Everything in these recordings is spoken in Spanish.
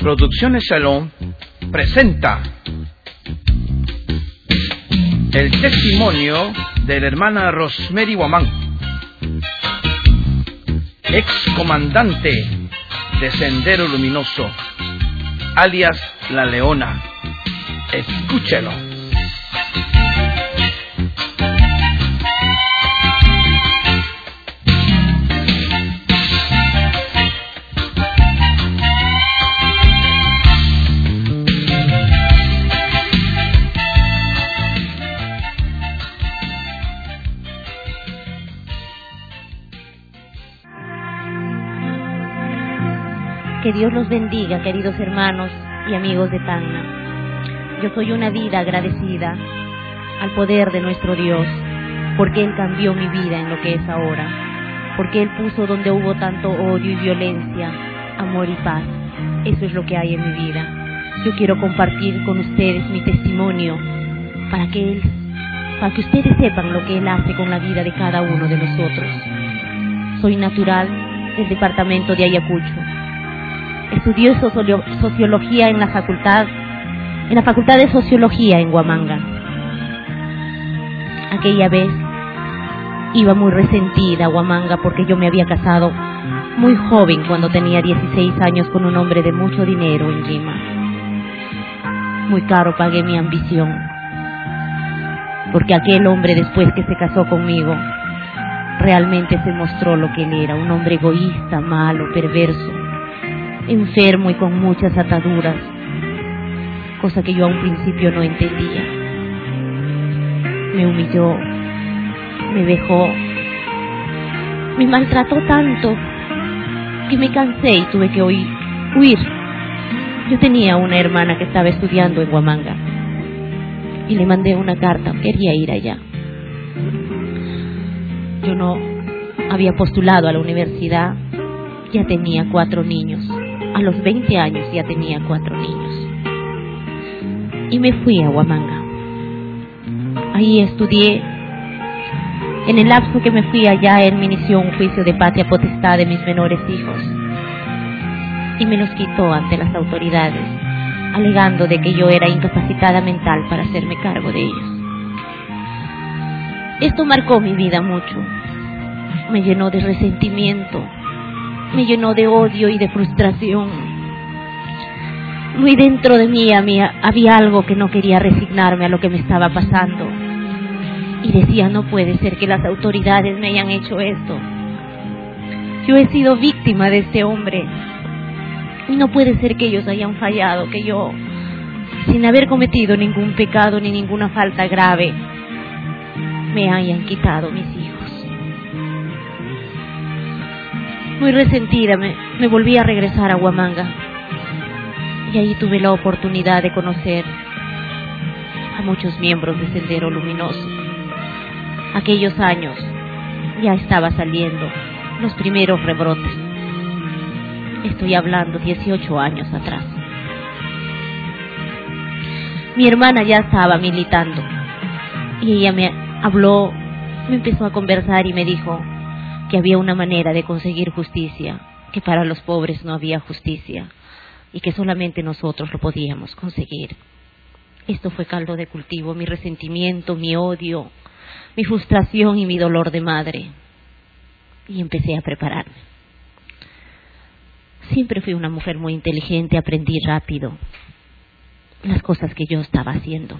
Producciones Shalom presenta el testimonio de la hermana Rosemary Guamán, ex comandante de Sendero Luminoso, alias La Leona. Escúchelo. Que Dios los bendiga, queridos hermanos y amigos de Tacna. Yo soy una vida agradecida al poder de nuestro Dios, porque Él cambió mi vida en lo que es ahora, porque Él puso donde hubo tanto odio y violencia, amor y paz. Eso es lo que hay en mi vida. Yo quiero compartir con ustedes mi testimonio para que ustedes sepan lo que Él hace con la vida de cada uno de nosotros. Soy natural del departamento de Ayacucho. Estudié sociología en la facultad de Sociología en Huamanga. Aquella vez iba muy resentida a Huamanga porque yo me había casado muy joven, cuando tenía 16 años, con un hombre de mucho dinero en Lima. Muy caro pagué mi ambición, porque aquel hombre, después que se casó conmigo, realmente se mostró lo que él era: un hombre egoísta, malo, perverso, enfermo y con muchas ataduras, cosa que yo a un principio no entendía. Me humilló, me dejó, me maltrató tanto que me cansé y tuve que huir. Yo tenía una hermana que estaba estudiando en Huamanga y le mandé una carta, quería ir allá. Yo no había postulado a la universidad, ya tenía 4 niños. A los 20 años ya tenía 4 niños. Y me fui a Huamanga. Ahí estudié. En el lapso que me fui allá, él me inició un juicio de patria potestad de mis menores hijos. Y me los quitó ante las autoridades, alegando de que yo era incapacitada mental para hacerme cargo de ellos. Esto marcó mi vida mucho. Me llenó de resentimiento, me llenó de odio y de frustración. Muy dentro de mí había algo que no quería resignarme a lo que me estaba pasando. Y decía: no puede ser que las autoridades me hayan hecho esto. Yo he sido víctima de este hombre. Y no puede ser que ellos hayan fallado, que yo, sin haber cometido ningún pecado ni ninguna falta grave, me hayan quitado mis hijos. Muy resentida, me volví a regresar a Huamanga. Y ahí tuve la oportunidad de conocer a muchos miembros de Sendero Luminoso. Aquellos años ya estaba saliendo los primeros rebrotes. Estoy hablando 18 años atrás. Mi hermana ya estaba militando y ella me habló, me empezó a conversar y me dijo que había una manera de conseguir justicia, que para los pobres no había justicia y que solamente nosotros lo podíamos conseguir. Esto fue caldo de cultivo, mi resentimiento, mi odio, mi frustración y mi dolor de madre. Y empecé a prepararme. Siempre fui una mujer muy inteligente, aprendí rápido las cosas que yo estaba haciendo.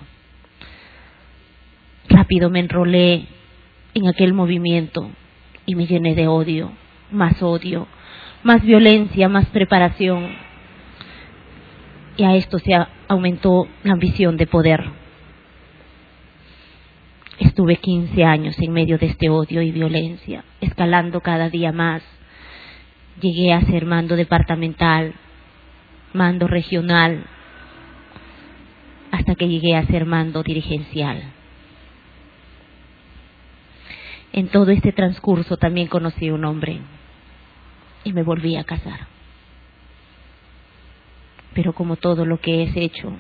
Rápido me enrolé en aquel movimiento y me llené de odio, más violencia, más preparación. Y a esto se aumentó la ambición de poder. Estuve 15 años en medio de este odio y violencia, escalando cada día más. Llegué a ser mando departamental, mando regional, hasta que llegué a ser mando dirigencial. En todo este transcurso también conocí a un hombre y me volví a casar. Pero como todo lo que es hecho,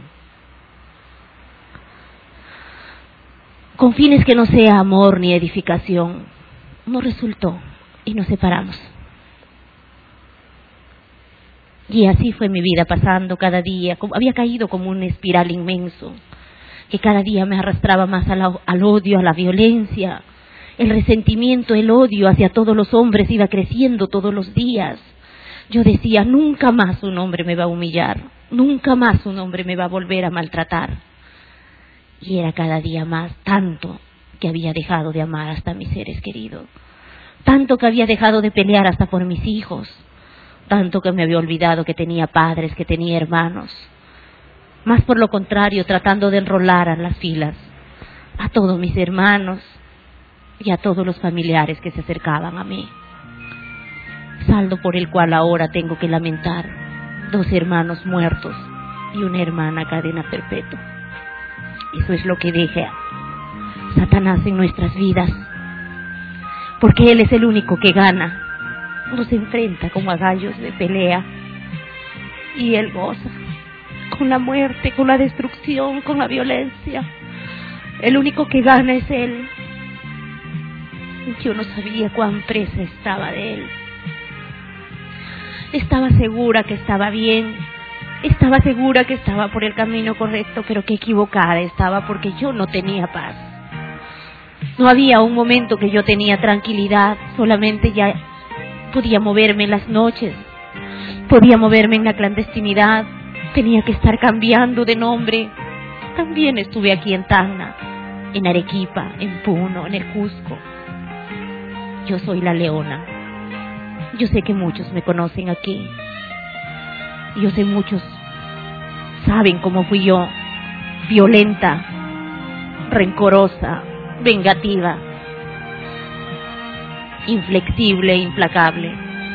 con fines que no sea amor ni edificación, no resultó y nos separamos. Y así fue mi vida pasando cada día. Había caído como un espiral inmenso, que cada día me arrastraba más al odio, a la violencia. El resentimiento, el odio hacia todos los hombres iba creciendo todos los días. Yo decía, nunca más un hombre me va a humillar, nunca más un hombre me va a volver a maltratar. Y era cada día más, tanto que había dejado de amar hasta a mis seres queridos, tanto que había dejado de pelear hasta por mis hijos, tanto que me había olvidado que tenía padres, que tenía hermanos. Más por lo contrario, tratando de enrolar a las filas a todos mis hermanos y a todos los familiares que se acercaban a mí. Saldo por el cual ahora tengo que lamentar 2 hermanos muertos y una hermana cadena perpetua. Eso es lo que deja Satanás en nuestras vidas, porque él es el único que gana. Nos enfrenta como a gallos de pelea y él goza con la muerte, con la destrucción, con la violencia. El único que gana es él. Yo no sabía cuán presa estaba de él. Estaba segura que estaba bien, estaba segura que estaba por el camino correcto, pero que equivocada estaba, porque yo no tenía paz. No había un momento que yo tenía tranquilidad, solamente ya podía moverme en las noches, podía moverme en la clandestinidad, tenía que estar cambiando de nombre. También estuve aquí en Tacna, en Arequipa, en Puno, en el Cusco. Yo soy la Leona. Yo sé que muchos me conocen aquí. Yo sé muchos saben cómo fui yo, violenta, rencorosa, vengativa, inflexible, implacable.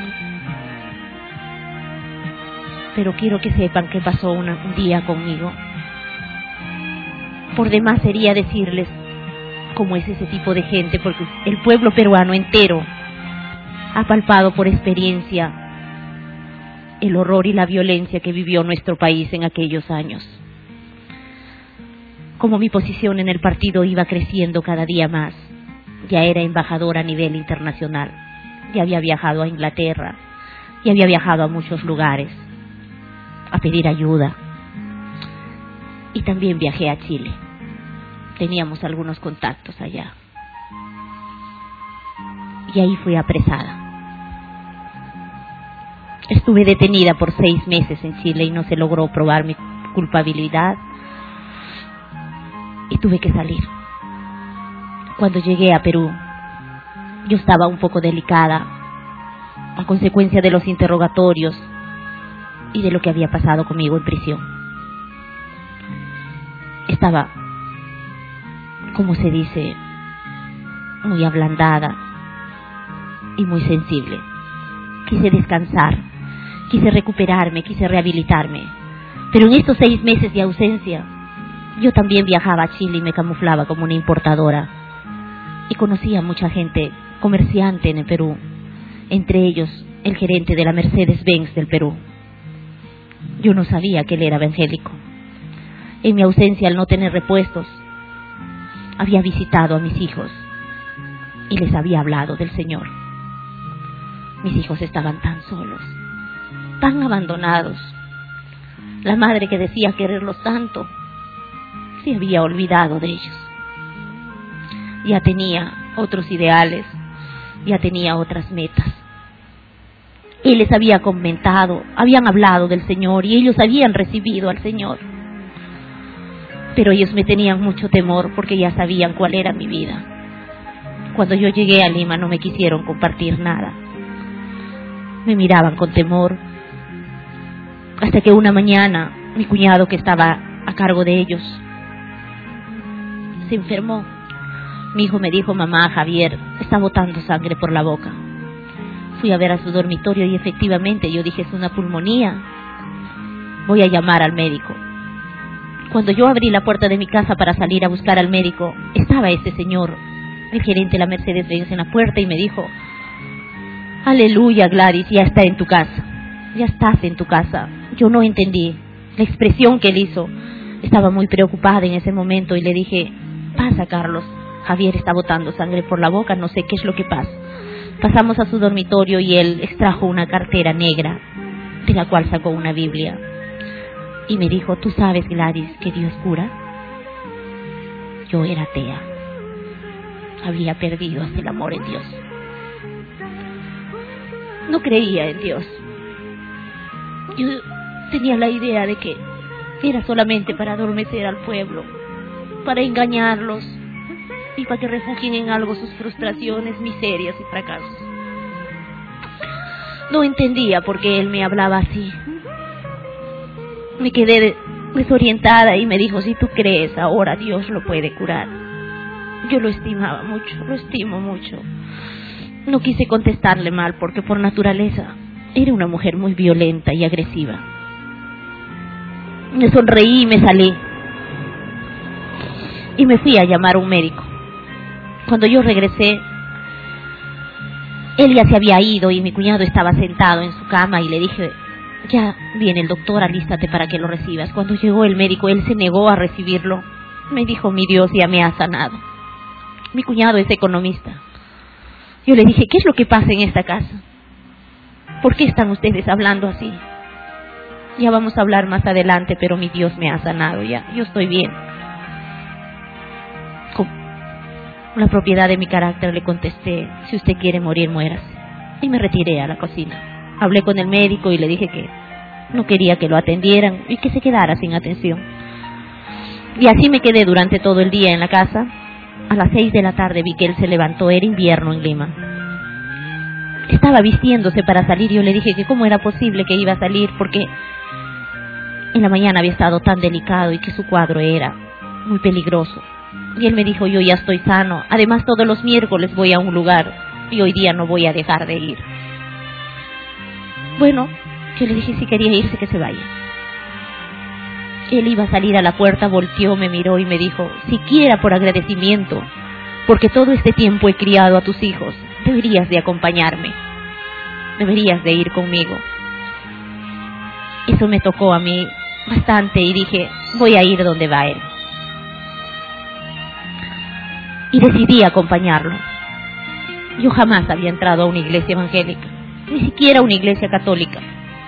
Pero quiero que sepan que pasó un día conmigo. Por demás sería decirles cómo es ese tipo de gente, porque el pueblo peruano entero ha palpado por experiencia el horror y la violencia que vivió nuestro país en aquellos años. Como mi posición en el partido iba creciendo cada día más, ya era embajadora a nivel internacional, ya había viajado a Inglaterra, ya había viajado a muchos lugares a pedir ayuda, y también viajé a Chile. Teníamos algunos contactos allá, y ahí fui apresada. Estuve detenida por 6 meses en Chile y no se logró probar mi culpabilidad y tuve que salir. Cuando llegué a Perú, yo estaba un poco delicada a consecuencia de los interrogatorios y de lo que había pasado conmigo en prisión. Estaba, como se dice, muy ablandada y muy sensible. Quise descansar, quise recuperarme, quise rehabilitarme. Pero en estos 6 meses de ausencia, yo también viajaba a Chile y me camuflaba como una importadora. Y conocía a mucha gente, comerciante en el Perú, entre ellos el gerente de la Mercedes-Benz del Perú. Yo no sabía que él era evangélico. En mi ausencia, al no tener repuestos, había visitado a mis hijos y les había hablado del Señor. Mis hijos estaban tan solos, tan abandonados. La madre que decía quererlos tanto, se había olvidado de ellos. Ya tenía otros ideales, ya tenía otras metas. Él les había comentado, habían hablado del Señor y ellos habían recibido al Señor. Pero ellos me tenían mucho temor porque ya sabían cuál era mi vida. Cuando yo llegué a Lima no me quisieron compartir nada. Me miraban con temor, hasta que una mañana mi cuñado, que estaba a cargo de ellos, se enfermó. Mi hijo me dijo: mamá, Javier está botando sangre por la boca. Fui a ver a su dormitorio y efectivamente yo dije: es una pulmonía, voy a llamar al médico. Cuando yo abrí la puerta de mi casa para salir a buscar al médico, estaba ese señor, el gerente de la Mercedes-Benz, en la puerta y me dijo: aleluya, Gladys, ya está en tu casa, ya estás en tu casa. Yo no entendí la expresión que él hizo. Estaba muy preocupada en ese momento y le dije: pasa, Carlos, Javier está botando sangre por la boca, no sé qué es lo que pasa. Pasamos a su dormitorio y él extrajo una cartera negra de la cual sacó una Biblia y me dijo: ¿tú sabes, Gladys, que Dios cura? Yo era atea, había perdido hasta el amor en Dios, no creía en Dios. Yo tenía la idea de que era solamente para adormecer al pueblo, para engañarlos y para que refugien en algo sus frustraciones, miserias y fracasos. No entendía por qué él me hablaba así. Me quedé desorientada y me dijo: si tú crees, ahora Dios lo puede curar. Yo lo estimaba mucho, lo estimo mucho. No quise contestarle mal porque por naturaleza era una mujer muy violenta y agresiva. Me sonreí y me salí. Y me fui a llamar a un médico. Cuando yo regresé, él ya se había ido y mi cuñado estaba sentado en su cama y le dije: ya viene el doctor, alístate para que lo recibas. Cuando llegó el médico, él se negó a recibirlo. Me dijo: mi Dios ya me ha sanado. Mi cuñado es economista. Yo le dije: ¿qué es lo que pasa en esta casa? ¿Por qué están ustedes hablando así? Ya vamos a hablar más adelante, pero mi Dios me ha sanado ya. Yo estoy bien. Con la propiedad de mi carácter le contesté: si usted quiere morir, muérase. Y me retiré a la cocina. Hablé con el médico y le dije que no quería que lo atendieran y que se quedara sin atención. Y así me quedé durante todo el día en la casa. A las 6 de la tarde vi que él se levantó, era invierno en Lima. Estaba vistiéndose para salir y yo le dije que cómo era posible que iba a salir porque en la mañana había estado tan delicado y que su cuadro era muy peligroso. Y él me dijo: yo ya estoy sano, además todos los miércoles voy a un lugar y hoy día no voy a dejar de ir. Bueno, yo le dije si quería irse que se vaya. Él iba a salir a la puerta, volteó, me miró y me dijo: siquiera por agradecimiento, porque todo este tiempo he criado a tus hijos, deberías de acompañarme, deberías de ir conmigo. Eso me tocó a mí bastante y dije: voy a ir donde va él. Y decidí acompañarlo. Yo jamás había entrado a una iglesia evangélica, ni siquiera a una iglesia católica.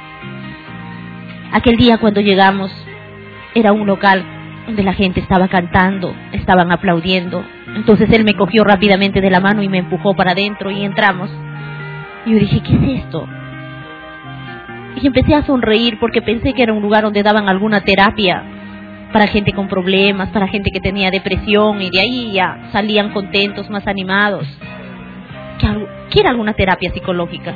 Aquel día cuando llegamos era un local donde la gente estaba cantando, estaban aplaudiendo. Entonces él me cogió rápidamente de la mano y me empujó para adentro y entramos. Y yo dije: ¿qué es esto? Y empecé a sonreír porque pensé que era un lugar donde daban alguna terapia para gente con problemas, para gente que tenía depresión, y de ahí ya salían contentos, más animados. Que era alguna terapia psicológica.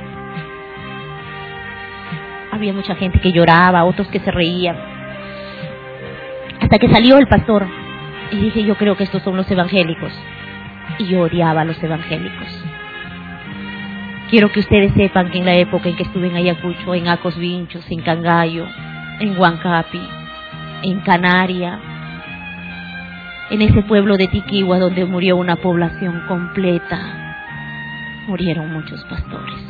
Había mucha gente que lloraba, otros que se reían. Hasta que salió el pastor y dije: yo creo que estos son los evangélicos. Y yo odiaba a los evangélicos. Quiero que ustedes sepan que en la época en que estuve en Ayacucho, en Acos Vinchos, en Cangallo, en Huancapi, en Canaria, en ese pueblo de Tiquigua donde murió una población completa, murieron muchos pastores.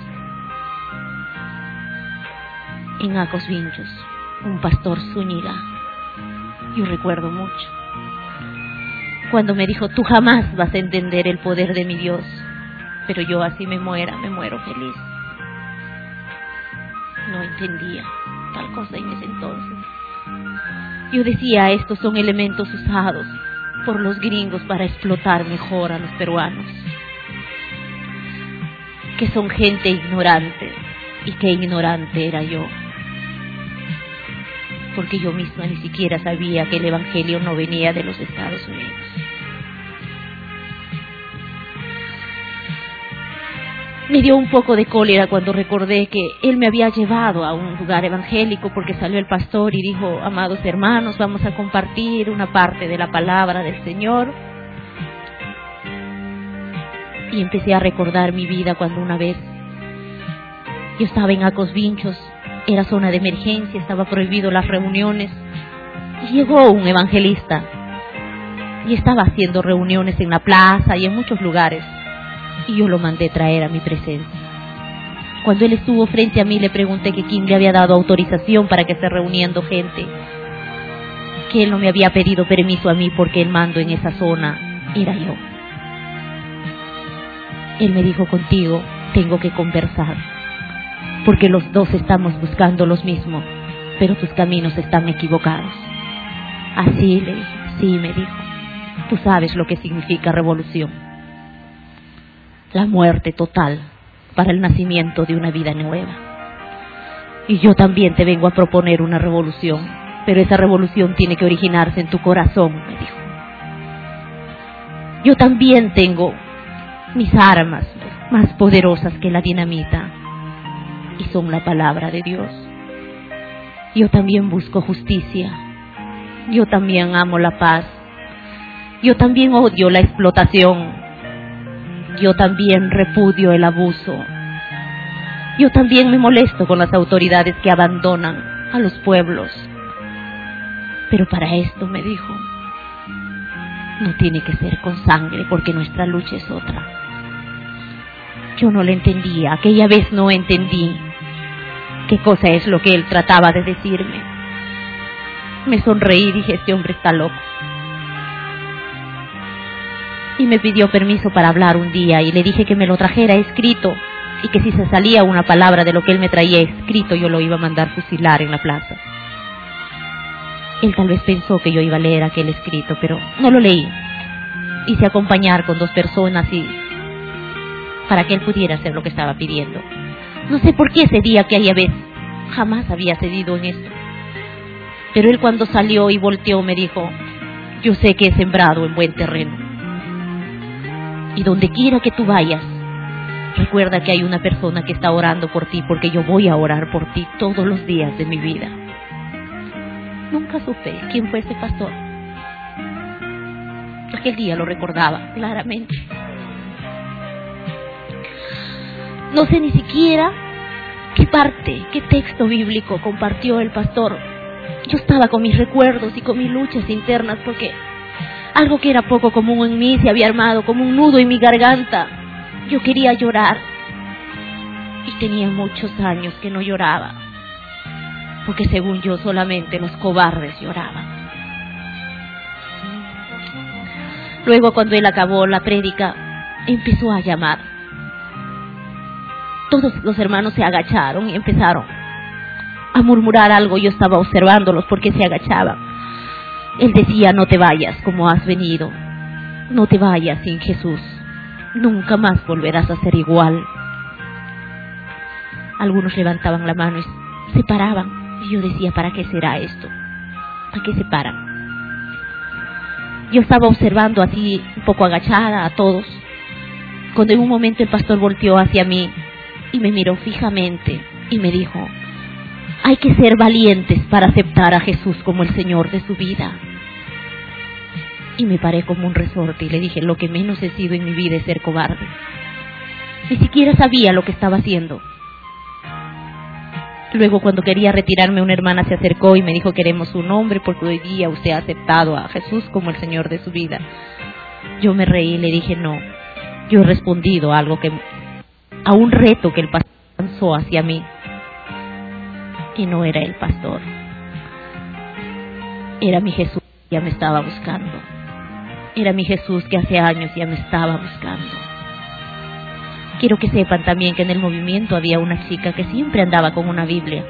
En Acos Vinchos, un pastor Zúñiga, yo recuerdo mucho, cuando me dijo: tú jamás vas a entender el poder de mi Dios, pero yo así me muero feliz. No entendía tal cosa en ese entonces. Yo decía: estos son elementos usados por los gringos para explotar mejor a los peruanos, que son gente ignorante, y qué ignorante era yo, porque yo misma ni siquiera sabía que el evangelio no venía de los Estados Unidos. Me dio un poco de cólera cuando recordé que él me había llevado a un lugar evangélico porque salió el pastor y dijo: amados hermanos, vamos a compartir una parte de la palabra del Señor. Y empecé a recordar mi vida cuando una vez yo estaba en Acos Vinchos, era zona de emergencia, estaba prohibido las reuniones, y llegó un evangelista y estaba haciendo reuniones en la plaza y en muchos lugares, y yo lo mandé traer a mi presencia. Cuando él estuvo frente a mí, le pregunté que quién le había dado autorización para que esté reuniendo gente, que él no me había pedido permiso a mí porque el mando en esa zona era yo. Él me dijo: contigo tengo que conversar. porque los dos estamos buscando los mismos, pero tus caminos están equivocados. Así le dije, sí, me dijo, tú sabes lo que significa revolución. La muerte total para el nacimiento de una vida nueva. Y yo también te vengo a proponer una revolución, pero esa revolución tiene que originarse en tu corazón, me dijo. Yo también tengo mis armas más poderosas que la dinamita, y son la palabra de Dios. Yo también busco justicia. Yo también amo la paz. Yo también odio la explotación. Yo también repudio el abuso. Yo también me molesto con las autoridades que abandonan a los pueblos. Pero para esto, me dijo, no tiene que ser con sangre, porque nuestra lucha es otra. Yo no le entendía, aquella vez no entendí qué cosa es lo que él trataba de decirme. Me sonreí y dije, este hombre está loco. Y me pidió permiso para hablar un día y le dije que me lo trajera escrito y que si se salía una palabra de lo que él me traía escrito, yo lo iba a mandar fusilar en la plaza. Él tal vez pensó que yo iba a leer aquel escrito, pero no lo leí. Hice acompañar con 2 personas y para que él pudiera hacer lo que estaba pidiendo. No sé por qué ese día que aquella vez jamás había cedido en esto. Pero él, cuando salió y volteó, me dijo, yo sé que he sembrado en buen terreno. Y donde quiera que tú vayas, recuerda que hay una persona que está orando por ti, porque yo voy a orar por ti todos los días de mi vida. Nunca supe quién fue ese pastor. Aquel día lo recordaba claramente. No sé ni siquiera qué parte, qué texto bíblico compartió el pastor. Yo estaba con mis recuerdos y con mis luchas internas, porque algo que era poco común en mí se había armado como un nudo en mi garganta. Yo quería llorar y tenía muchos años que no lloraba, porque según yo solamente los cobardes lloraban. Luego, cuando él acabó la prédica, empezó a llamar. Todos los hermanos se agacharon y empezaron a murmurar algo. Yo estaba observándolos porque se agachaban. Él decía, no te vayas como has venido, no te vayas sin Jesús, nunca más volverás a ser igual. Algunos levantaban la mano y se paraban, y yo decía, ¿para qué será esto? ¿Para qué se paran? Yo estaba observando así, un poco agachada a todos, cuando en un momento el pastor volteó hacia mí y me miró fijamente y me dijo, hay que ser valientes para aceptar a Jesús como el Señor de su vida. Y me paré como un resorte y le dije, lo que menos he sido en mi vida es ser cobarde. Ni siquiera sabía lo que estaba haciendo. Luego, cuando quería retirarme, una hermana se acercó y me dijo, queremos su nombre porque hoy día usted ha aceptado a Jesús como el Señor de su vida. Yo me reí y le dije, no, yo he respondido a un reto que el pastor lanzó hacia mí. Y no era el pastor, era mi Jesús que ya me estaba buscando. Era mi Jesús que hace años ya me estaba buscando. Quiero que sepan también que en el movimiento había una chica que siempre andaba con una Biblia.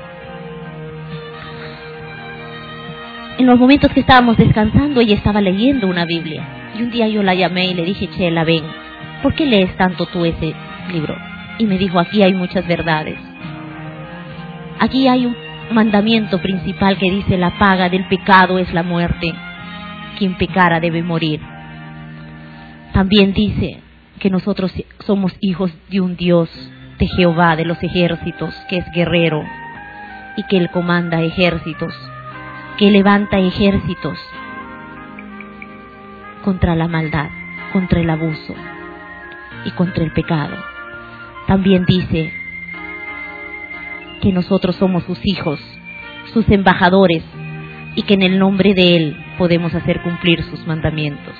En los momentos que estábamos descansando, ella estaba leyendo una Biblia. Y un día yo la llamé y le dije, Chela, ven, ¿por qué lees tanto tú ese libro? Y me dijo, aquí hay muchas verdades. Aquí hay un mandamiento principal que dice, la paga del pecado es la muerte. Quien pecara debe morir. También dice que nosotros somos hijos de un Dios, de Jehová de los ejércitos, que es guerrero y que Él comanda ejércitos, que levanta ejércitos contra la maldad, contra el abuso y contra el pecado. También dice que nosotros somos sus hijos, sus embajadores, y que en el nombre de Él podemos hacer cumplir sus mandamientos.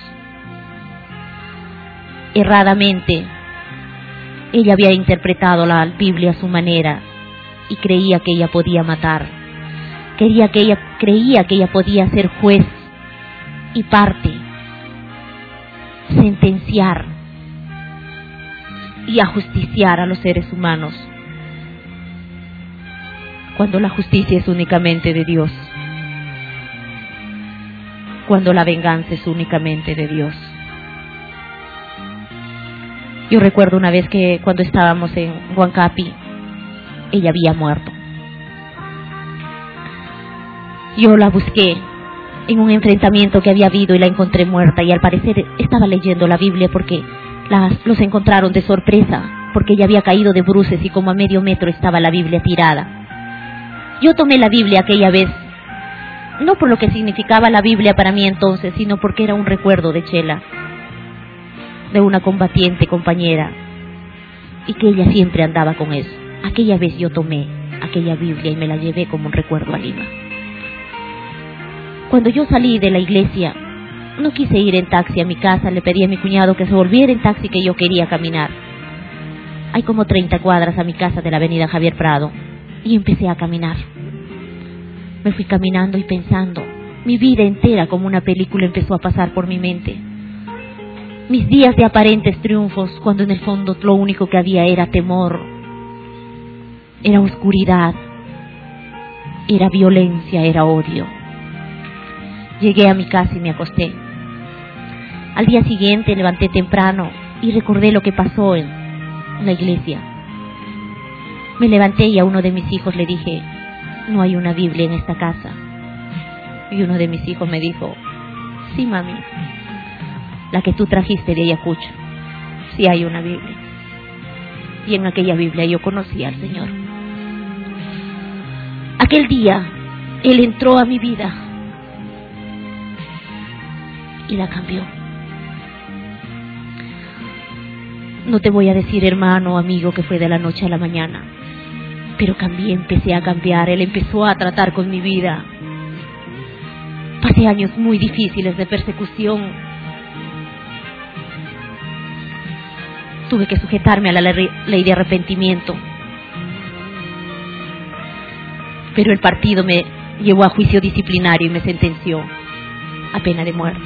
Erradamente, ella había interpretado la Biblia a su manera y creía que ella podía matar. Creía que ella podía ser juez y parte, sentenciar y ajusticiar a los seres humanos. cuando la justicia es únicamente de Dios, cuando la venganza es únicamente de Dios. Yo recuerdo una vez que cuando estábamos en Huancapi, ella había muerto. Yo la busqué en un enfrentamiento que había habido y la encontré muerta, y al parecer estaba leyendo la Biblia porque los encontraron de sorpresa, porque ella había caído de bruces y como a medio metro estaba la Biblia tirada. Yo tomé la Biblia aquella vez, no por lo que significaba la Biblia para mí entonces, sino porque era un recuerdo de Chela, de una combatiente compañera, y que ella siempre andaba con eso. Aquella vez yo tomé aquella Biblia y me la llevé como un recuerdo a Lima. Cuando yo salí de la iglesia, no quise ir en taxi a mi casa, le pedí a mi cuñado que se volviera en taxi, que yo quería caminar. Hay como 30 cuadras a mi casa de la avenida Javier Prado, y empecé a caminar. Me fui caminando y pensando, mi vida entera como una película empezó a pasar por mi mente. Mis días de aparentes triunfos, cuando en el fondo lo único que había era temor, era oscuridad, era violencia, era odio. Llegué a mi casa y me acosté. Al día siguiente levanté temprano y recordé lo que pasó en la iglesia. Me levanté y a uno de mis hijos le dije, no hay una Biblia en esta casa. Y uno de mis hijos me dijo, sí, mami, la que tú trajiste de Ayacucho, sí hay una Biblia. Y en aquella Biblia yo conocí al Señor. Aquel día Él entró a mi vida y la cambió. No te voy a decir, hermano o amigo, que fue de la noche a la mañana, pero cambié, empecé a cambiar. Él empezó a tratar con mi vida. Pasé años muy difíciles de persecución. Tuve que sujetarme a la ley de arrepentimiento, pero el partido me llevó a juicio disciplinario y me sentenció a pena de muerte.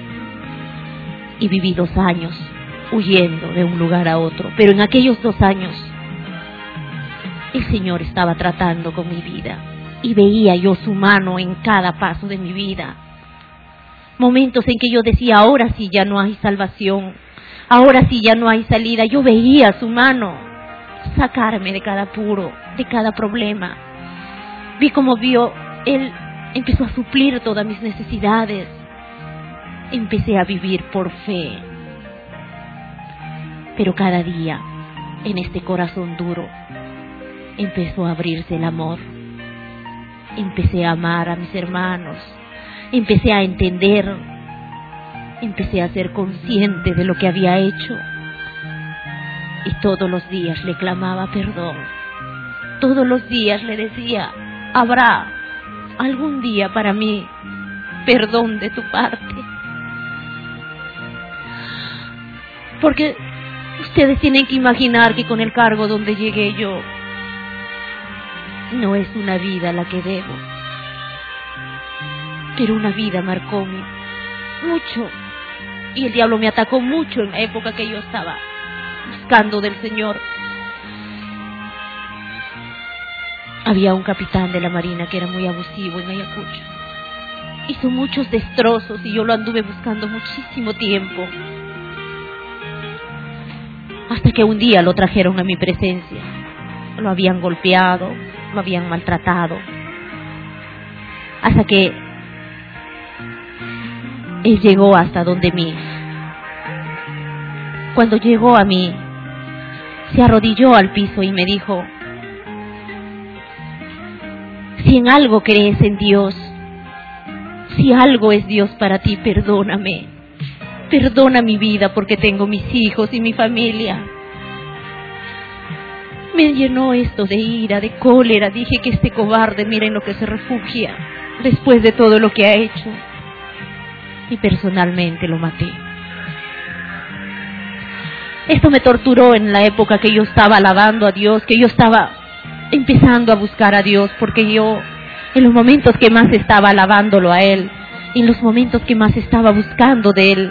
Y viví 2 años huyendo de un lugar a otro, pero en aquellos 2 años el Señor estaba tratando con mi vida y veía yo su mano en cada paso de mi vida. Momentos en que yo decía, ahora sí ya no hay salvación, ahora sí ya no hay salida. Yo veía su mano sacarme de cada apuro, de cada problema. Vi cómo Él empezó a suplir todas mis necesidades. Empecé a vivir por fe. Pero cada día, en este corazón duro, empezó a abrirse el amor. Empecé a amar a mis hermanos. Empecé a entender. Empecé a ser consciente de lo que había hecho. Y todos los días le clamaba perdón. Todos los días le decía, habrá algún día para mí perdón de tu parte. Porque ustedes tienen que imaginar que con el cargo donde llegué yo, no es una vida la que debo, pero una vida marcó mucho, y el diablo me atacó mucho en la época que yo estaba buscando del Señor. Había un capitán de la Marina que era muy abusivo en Ayacucho. Hizo muchos destrozos y yo lo anduve buscando muchísimo tiempo. Hasta que un día lo trajeron a mi presencia. Lo habían golpeado, lo habían maltratado. Hasta que él llegó hasta donde mí. Cuando llegó a mí, se arrodilló al piso y me dijo, si en algo crees en Dios, si algo es Dios para ti, perdóname. Perdona mi vida porque tengo mis hijos y mi familia. Me llenó esto de ira, de cólera. Dije que este cobarde, miren lo que se refugia después de todo lo que ha hecho. Y personalmente lo maté. Esto me torturó en la época que yo estaba alabando a Dios, que yo estaba empezando a buscar a Dios, porque yo, en los momentos que más estaba alabándolo a Él, en los momentos que más estaba buscando de Él,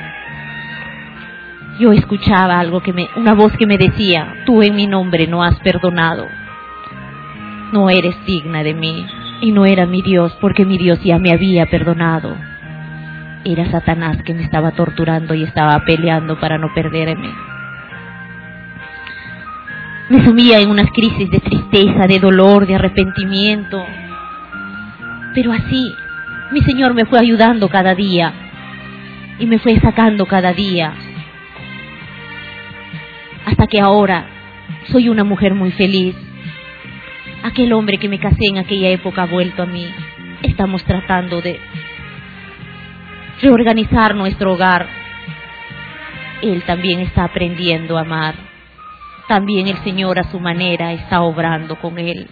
yo escuchaba algo una voz que me decía, tú en mi nombre no has perdonado. No eres digna de mí. Y no era mi Dios, porque mi Dios ya me había perdonado. Era Satanás que me estaba torturando y estaba peleando para no perderme. Me sumía en unas crisis de tristeza, de dolor, de arrepentimiento. Pero así, mi Señor me fue ayudando cada día y me fue sacando cada día. Hasta que ahora soy una mujer muy feliz. Aquel hombre que me casé en aquella época ha vuelto a mí. Estamos tratando de reorganizar nuestro hogar. Él también está aprendiendo a amar. También el Señor a su manera está obrando con él.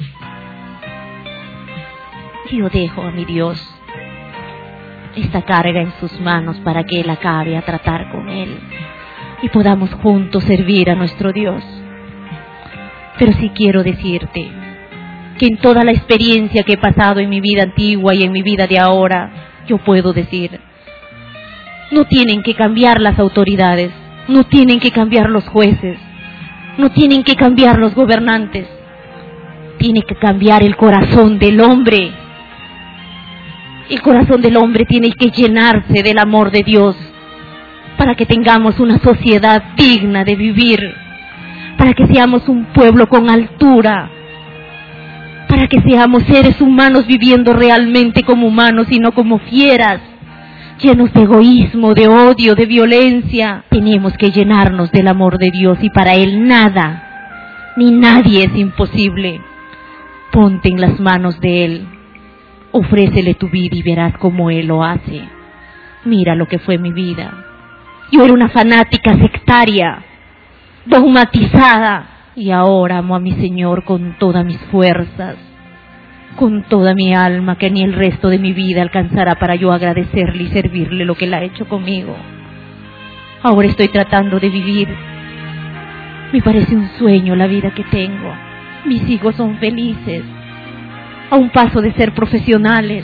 Yo dejo a mi Dios esta carga en sus manos para que Él acabe a tratar con él y podamos juntos servir a nuestro Dios. Pero sí quiero decirte que en toda la experiencia que he pasado en mi vida antigua y en mi vida de ahora, yo puedo decir, no tienen que cambiar las autoridades, no tienen que cambiar los jueces, no tienen que cambiar los gobernantes, tiene que cambiar el corazón del hombre. El corazón del hombre tiene que llenarse del amor de Dios para que tengamos una sociedad digna de vivir, para que seamos un pueblo con altura, para que seamos seres humanos viviendo realmente como humanos y no como fieras, llenos de egoísmo, de odio, de violencia. Tenemos que llenarnos del amor de Dios y para Él nada, ni nadie es imposible. Ponte en las manos de Él, ofrécele tu vida y verás cómo Él lo hace. Mira lo que fue mi vida. Yo era una fanática sectaria, dogmatizada, y ahora amo a mi Señor con todas mis fuerzas, con toda mi alma, que ni el resto de mi vida alcanzará para yo agradecerle y servirle lo que Él ha hecho conmigo. Ahora estoy tratando de vivir. Me parece un sueño la vida que tengo. Mis hijos son felices, a un paso de ser profesionales.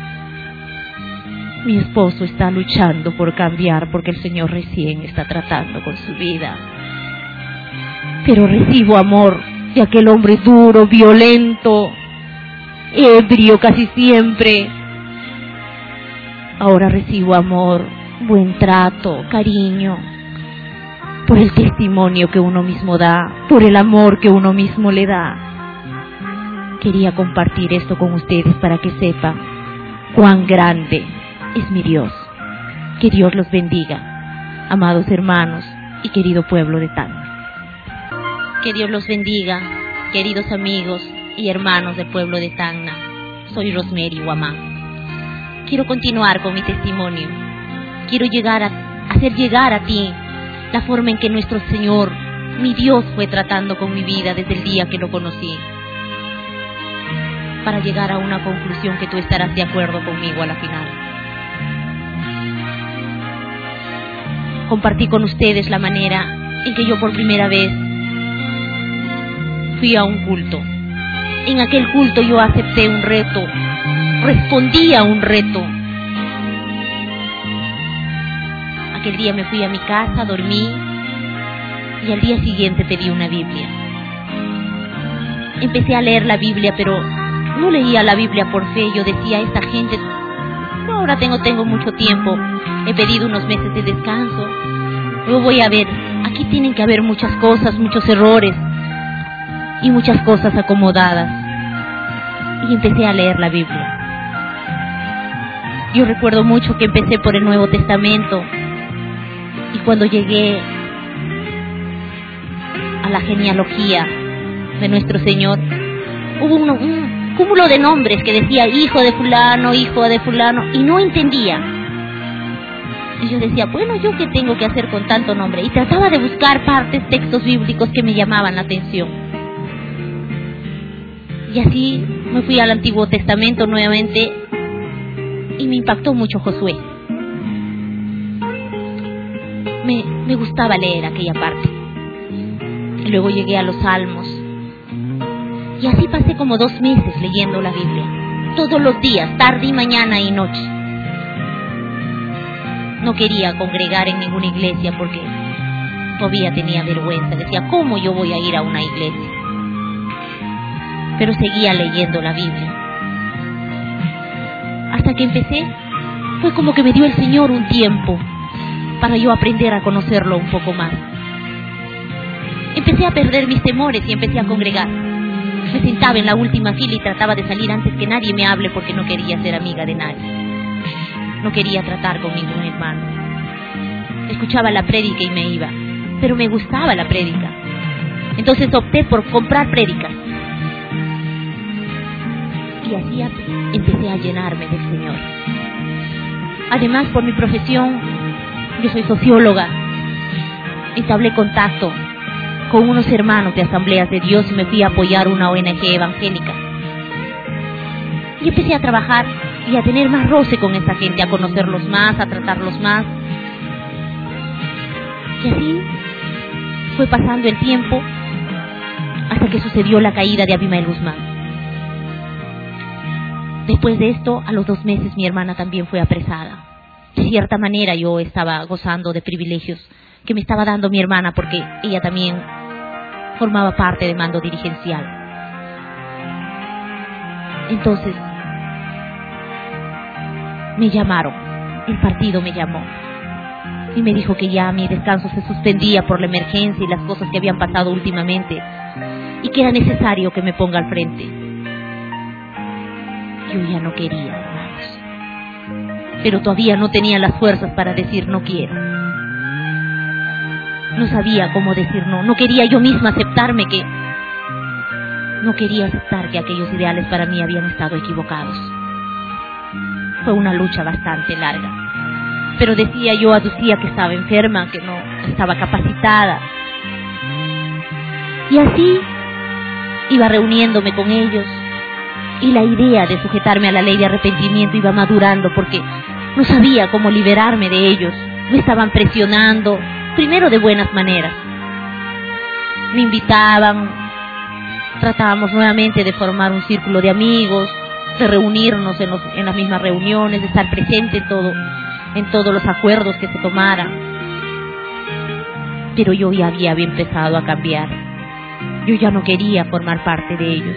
Mi esposo está luchando por cambiar porque el Señor recién está tratando con su vida. Pero recibo amor de aquel hombre duro, violento, ebrio casi siempre. Ahora recibo amor, buen trato, cariño, por el testimonio que uno mismo da, por el amor que uno mismo le da. Quería compartir esto con ustedes para que sepan cuán grande es mi Dios. Que Dios los bendiga, amados hermanos y querido pueblo de Tacna. Que Dios los bendiga, queridos amigos y hermanos del pueblo de Tacna. Soy Rosemary Huamán. Quiero continuar con mi testimonio. Quiero hacer llegar a ti la forma en que nuestro Señor, mi Dios, fue tratando con mi vida desde el día que lo conocí, para llegar a una conclusión que tú estarás de acuerdo conmigo a la final. Compartí con ustedes la manera en que yo por primera vez fui a un culto. En aquel culto yo acepté un reto, respondí a un reto. Aquel día me fui a mi casa, dormí y al día siguiente pedí una Biblia. Empecé a leer la Biblia, pero no leía la Biblia por fe. Yo decía, esta gente, ahora tengo mucho tiempo, he pedido unos meses de descanso, yo voy a ver, aquí tienen que haber muchas cosas, muchos errores y muchas cosas acomodadas. Y empecé a leer la Biblia. Yo recuerdo mucho que empecé por el Nuevo Testamento y cuando llegué a la genealogía de nuestro Señor, hubo un cúmulo de nombres que decía hijo de fulano, y no entendía. Y yo decía, bueno, ¿yo qué tengo que hacer con tanto nombre? Y trataba de buscar textos bíblicos que me llamaban la atención. Y así me fui al Antiguo Testamento nuevamente y me impactó mucho Josué. Me gustaba leer aquella parte. Y luego llegué a los Salmos. Y así pasé como 2 meses leyendo la Biblia. Todos los días, tarde y mañana y noche. No quería congregar en ninguna iglesia porque todavía tenía vergüenza. Decía, ¿cómo yo voy a ir a una iglesia? pero seguía leyendo la Biblia. Hasta que empecé, fue como que me dio el Señor un tiempo para yo aprender a conocerlo un poco más. Empecé a perder mis temores y empecé a congregar. Me sentaba en la última fila y trataba de salir antes que nadie me hable porque no quería ser amiga de nadie. No quería tratar con ningún hermano. Escuchaba la prédica y me iba, pero me gustaba la prédica. Entonces opté por comprar prédicas. Y así empecé a llenarme del Señor. Además, por mi profesión, yo soy socióloga. Entablé contacto con unos hermanos de Asambleas de Dios y me fui a apoyar una ONG evangélica. Y empecé a trabajar y a tener más roce con esa gente, a conocerlos más, a tratarlos más. Y así fue pasando el tiempo hasta que sucedió la caída de Abimael Guzmán. Después de esto, a los 2 meses, mi hermana también fue apresada. De cierta manera yo estaba gozando de privilegios que me estaba dando mi hermana porque ella también formaba parte del mando dirigencial. Entonces, me llamaron, el partido me llamó y me dijo que ya mi descanso se suspendía por la emergencia y las cosas que habían pasado últimamente y que era necesario que me ponga al frente. Yo ya no quería, hermanos, pero todavía no tenía las fuerzas para decir no quiero. No sabía cómo decir no. No quería yo misma aceptarme que... No quería aceptar que aquellos ideales para mí habían estado equivocados. Fue una lucha bastante larga. Pero decía yo, aducía que estaba enferma, que no estaba capacitada. Y así iba reuniéndome con ellos. Y la idea de sujetarme a la ley de arrepentimiento iba madurando porque no sabía cómo liberarme de ellos. Me estaban presionando, primero de buenas maneras. Me invitaban, tratábamos nuevamente de formar un círculo de amigos, de reunirnos en las mismas reuniones, de estar presente en todos los acuerdos que se tomaran. Pero yo ya había empezado a cambiar. Yo ya no quería formar parte de ellos.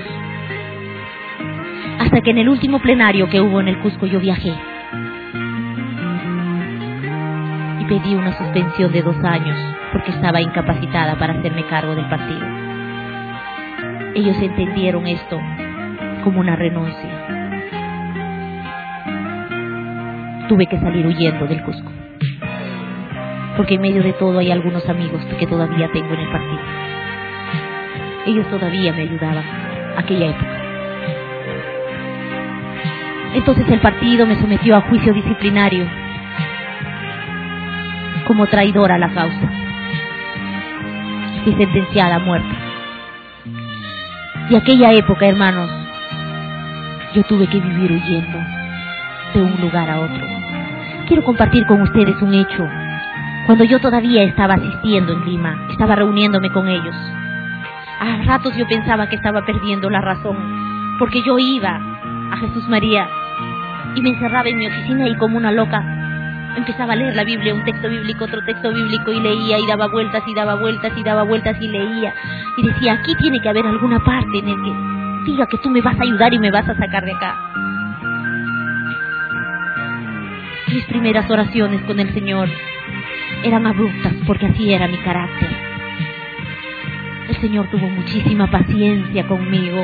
Hasta que en el último plenario que hubo en el Cusco yo viajé. Y pedí una suspensión de 2 años porque estaba incapacitada para hacerme cargo del partido. Ellos entendieron esto como una renuncia. Tuve que salir huyendo del Cusco. Porque en medio de todo hay algunos amigos que todavía tengo en el partido. Ellos todavía me ayudaban aquella época. Entonces el partido me sometió a juicio disciplinario como traidora a la causa. Fui sentenciada a muerte. Y aquella época, hermanos, yo tuve que vivir huyendo de un lugar a otro. Quiero compartir con ustedes un hecho. Cuando yo todavía estaba asistiendo en Lima, estaba reuniéndome con ellos. A ratos yo pensaba que estaba perdiendo la razón, porque yo iba a Jesús María y me encerraba en mi oficina y como una loca empezaba a leer la Biblia, un texto bíblico, otro texto bíblico, y leía y daba vueltas y daba vueltas y daba vueltas y leía y decía, aquí tiene que haber alguna parte en el que diga que tú me vas a ayudar y me vas a sacar de acá. Mis primeras oraciones con el Señor eran abruptas porque así era mi carácter. El Señor tuvo muchísima paciencia conmigo,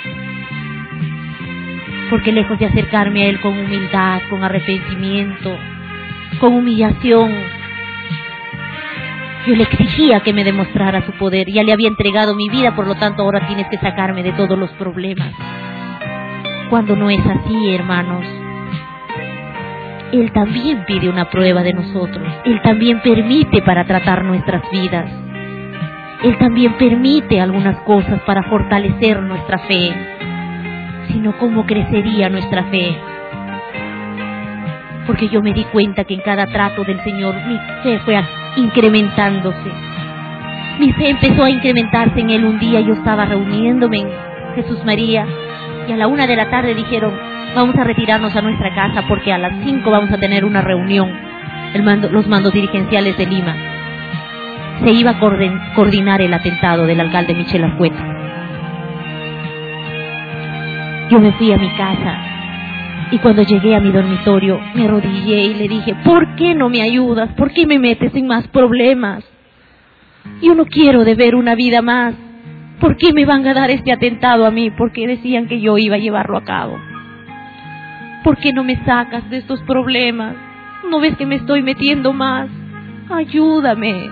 porque lejos de acercarme a Él con humildad, con arrepentimiento, con humillación, yo le exigía que me demostrara su poder. Ya le había entregado mi vida, por lo tanto ahora tienes que sacarme de todos los problemas. Cuando no es así, hermanos, Él también pide una prueba de nosotros. Él también permite para tratar nuestras vidas. Él también permite algunas cosas para fortalecer nuestra fe. Sino cómo crecería nuestra fe. Porque yo me di cuenta que en cada trato del Señor mi fe fue incrementándose. Mi fe empezó a incrementarse en Él. Un día yo estaba reuniéndome en Jesús María y a la 1 de la tarde dijeron, vamos a retirarnos a nuestra casa porque a las 5 vamos a tener una reunión, los mandos dirigenciales de Lima. Se iba a coordinar el atentado del alcalde Michel Arcueto. Yo me fui a mi casa y cuando llegué a mi dormitorio me arrodillé y le dije, ¿por qué no me ayudas? ¿Por qué me metes en más problemas? Yo no quiero deber una vida más. ¿Por qué me van a dar este atentado a mí? Porque decían que yo iba a llevarlo a cabo. ¿Por qué no me sacas de estos problemas? ¿No ves que me estoy metiendo más? Ayúdame.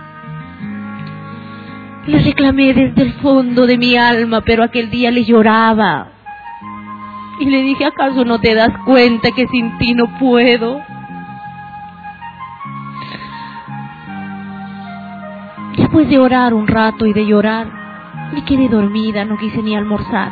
Le reclamé desde el fondo de mi alma, pero aquel día le lloraba. Y le dije, ¿acaso no te das cuenta que sin ti no puedo? Después de orar un rato y de llorar, me quedé dormida, no quise ni almorzar.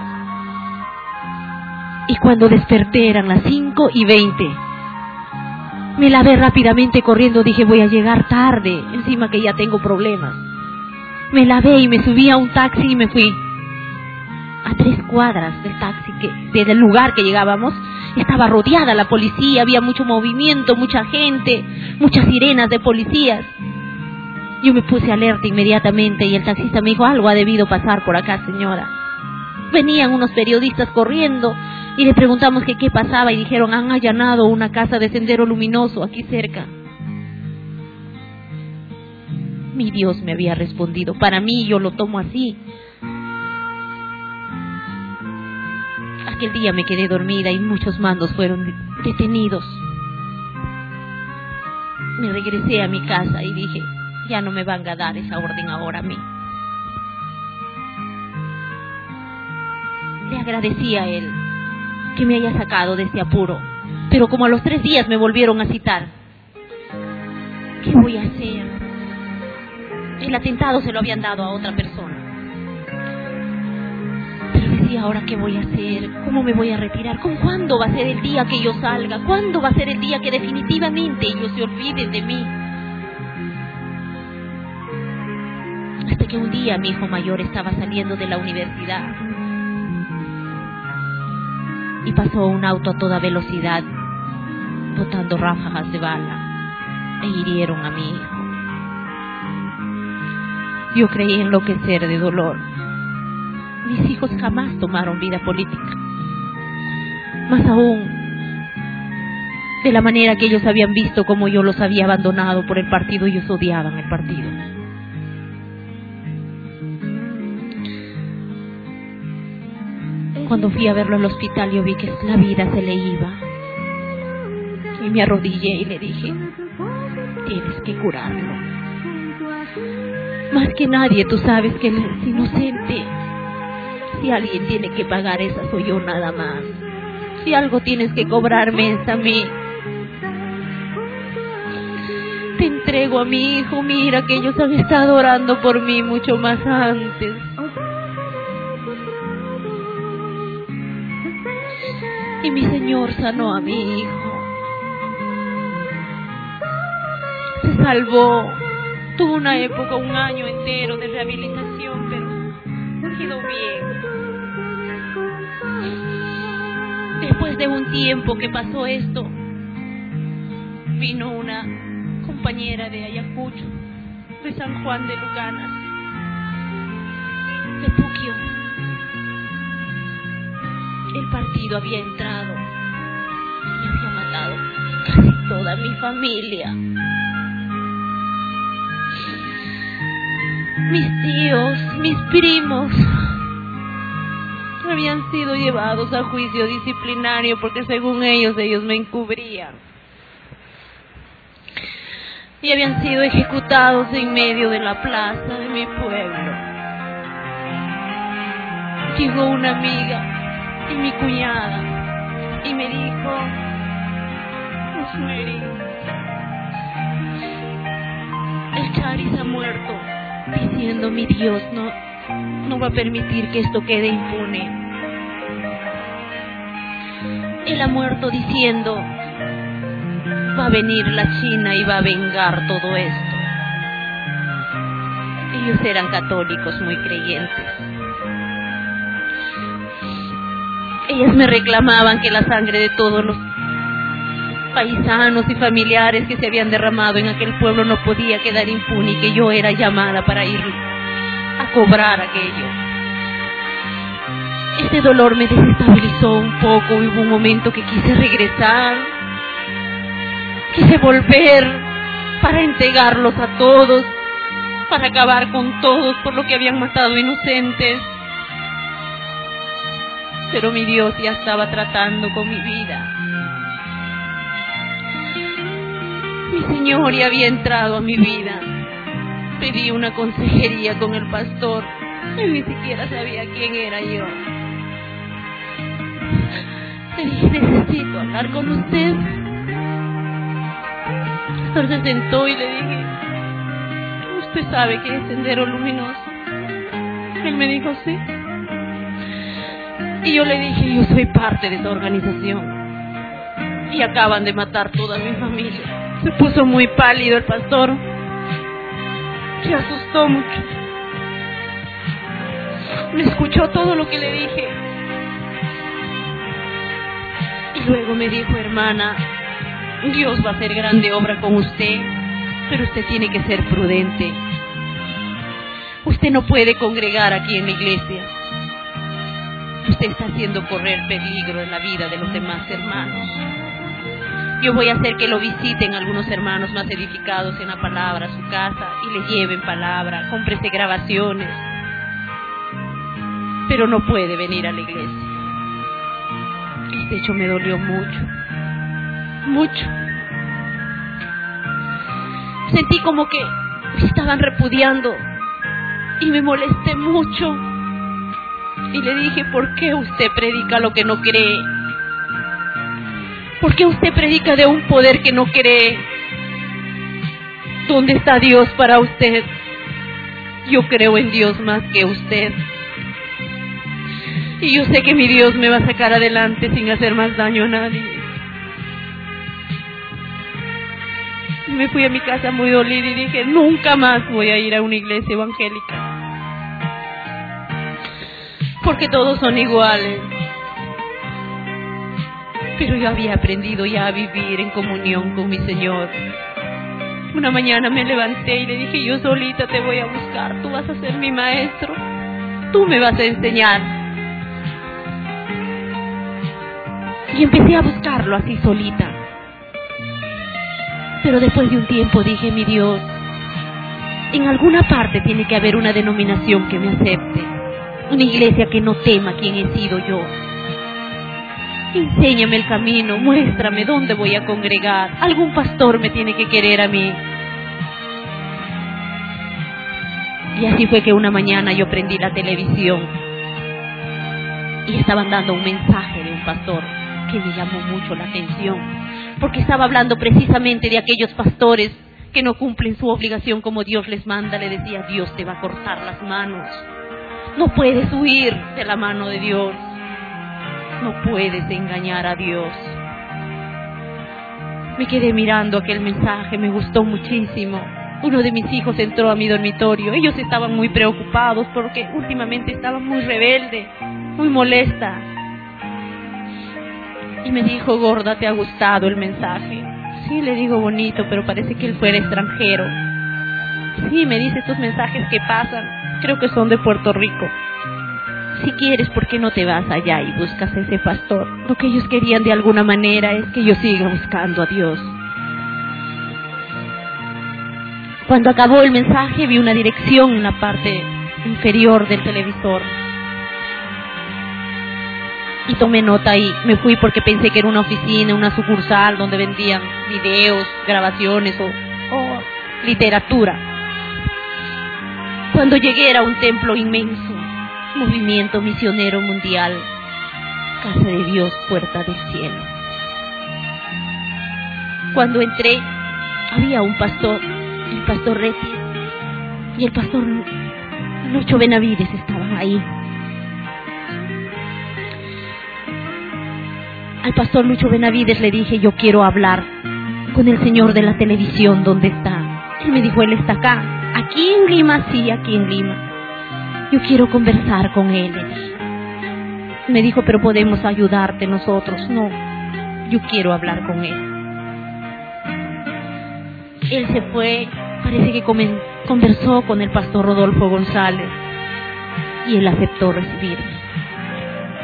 Y cuando desperté eran las 5:20. Me lavé rápidamente corriendo, dije voy a llegar tarde, encima que ya tengo problemas. Me lavé y me subí a un taxi y me fui. A 3 cuadras del taxi, del lugar que llegábamos, estaba rodeada la policía, había mucho movimiento, mucha gente, muchas sirenas de policías. Yo me puse alerta inmediatamente y el taxista me dijo, algo ha debido pasar por acá, señora. Venían unos periodistas corriendo y le preguntamos que qué pasaba y dijeron, han allanado una casa de Sendero Luminoso aquí cerca. Mi Dios me había respondido, para mí yo lo tomo así. Aquel día me quedé dormida y muchos mandos fueron detenidos. Me regresé a mi casa y dije, ya no me van a dar esa orden ahora a mí. Le agradecí a él que me haya sacado de ese apuro, pero como a los 3 días me volvieron a citar. ¿Qué voy a hacer? El atentado se lo habían dado a otra persona. Pero decía, ¿ahora qué voy a hacer? ¿Cómo me voy a retirar? ¿Cuándo va a ser el día que yo salga? ¿Cuándo va a ser el día que definitivamente ellos se olviden de mí? Hasta que un día mi hijo mayor estaba saliendo de la universidad y pasó un auto a toda velocidad botando ráfagas de bala e hirieron a mi hijo. Yo creí enloquecer de dolor. Mis hijos jamás tomaron vida política, más aún de la manera que ellos habían visto como yo los había abandonado por el partido. Ellos odiaban el partido. Cuando fui a verlo al hospital, yo vi que la vida se le iba. Y me arrodillé y le dije, tienes que curarlo. Más que nadie, tú sabes que él es inocente. Si alguien tiene que pagar esa, soy yo nada más. Si algo tienes que cobrarme, es a mí. Te entrego a mi hijo, mira que ellos han estado orando por mí mucho más antes. Y mi Señor sanó a mi hijo. Se salvó. Tuvo una época, un año entero de rehabilitación, pero quedó bien. Después de un tiempo que pasó esto, vino una compañera de Ayacucho, de San Juan de Lucanas, de Puquio. El partido había entrado y había matado casi toda mi familia. Mis tíos, mis primos habían sido llevados a juicio disciplinario porque según ellos me encubrían. Y habían sido ejecutados en medio de la plaza de mi pueblo. Llegó una amiga y mi cuñada y me dijo, Rosemary, el Charis ha muerto. Diciendo, mi Dios no va a permitir que esto quede impune. Él ha muerto diciendo, va a venir la China y va a vengar todo esto. Ellos eran católicos muy creyentes. Ellas me reclamaban que la sangre de todos los paisanos y familiares que se habían derramado en aquel pueblo no podía quedar impune y que yo era llamada para ir a cobrar aquello. Ese dolor me desestabilizó un poco. Hubo un momento que quise regresar, quise volver para entregarlos a todos, para acabar con todos por lo que habían matado inocentes. Pero mi Dios ya estaba tratando con mi vida. Mi Señor ya había entrado a mi vida. Pedí una consejería con el pastor. Él ni siquiera sabía quién era yo. Le dije, necesito hablar con usted. El pastor se sentó y le dije, ¿usted sabe qué es Sendero Luminoso? Él me dijo, sí. Y yo le dije, yo soy parte de esa organización. Y acaban de matar toda mi familia. Se puso muy pálido el pastor. Se asustó mucho. Me escuchó todo lo que le dije. Y luego me dijo, hermana, Dios va a hacer grande obra con usted, pero usted tiene que ser prudente. Usted no puede congregar aquí en la iglesia. Usted está haciendo correr peligro en la vida de los demás hermanos. Yo voy a hacer que lo visiten algunos hermanos más edificados en la palabra a su casa y le lleven palabra, cómprese grabaciones. Pero no puede venir a la iglesia. Este hecho me dolió mucho, mucho. Sentí como que me estaban repudiando y me molesté mucho. Y le dije, ¿por qué usted predica lo que no cree? ¿Por qué usted predica de un poder que no cree? ¿Dónde está Dios para usted? Yo creo en Dios más que usted. Y yo sé que mi Dios me va a sacar adelante sin hacer más daño a nadie. Y me fui a mi casa muy dolida y dije, nunca más voy a ir a una iglesia evangélica. Porque todos son iguales. Pero yo había aprendido ya a vivir en comunión con mi Señor. Una mañana me levanté y le dije, yo solita te voy a buscar, tú vas a ser mi maestro, tú me vas a enseñar. Y empecé a buscarlo así solita. Pero después de un tiempo dije, mi Dios, en alguna parte tiene que haber una denominación que me acepte, una iglesia que no tema quién he sido yo. Enséñame el camino, muéstrame dónde voy a congregar. Algún pastor me tiene que querer a mí. Y así fue que una mañana yo prendí la televisión y estaban dando un mensaje de un pastor que me llamó mucho la atención, porque estaba hablando precisamente de aquellos pastores que no cumplen su obligación como Dios les manda. Le decía, Dios te va a cortar las manos. No puedes huir de la mano de Dios. No puedes engañar a Dios. Me quedé mirando aquel mensaje, me gustó muchísimo. Uno de mis hijos entró a mi dormitorio. Ellos estaban muy preocupados porque últimamente estaba muy rebelde, muy molesta. Y me dijo, gorda, ¿te ha gustado el mensaje? Sí, le digo, bonito, pero parece que él fuera extranjero. Sí, me dice, estos mensajes que pasan, creo que son de Puerto Rico. Si quieres, ¿por qué no te vas allá y buscas a ese pastor? Lo que ellos querían de alguna manera es que yo siga buscando a Dios. Cuando acabó el mensaje, vi una dirección en la parte inferior del televisor. Y tomé nota y me fui porque pensé que era una oficina, una sucursal donde vendían videos, grabaciones o literatura. Cuando llegué era un templo inmenso. Movimiento Misionero Mundial, Casa de Dios, Puerta del Cielo. Cuando entré, había un pastor, el pastor Reti y el pastor Lucho Benavides estaban ahí. Al pastor Lucho Benavides le dije, yo quiero hablar con el señor de la televisión, ¿dónde está? Él me dijo, él está acá. ¿Aquí en Lima? Sí, aquí en Lima. Yo quiero conversar con él. Me dijo, pero podemos ayudarte nosotros. No, yo quiero hablar con él. Él se fue, parece que conversó con el pastor Rodolfo González y él aceptó recibirme.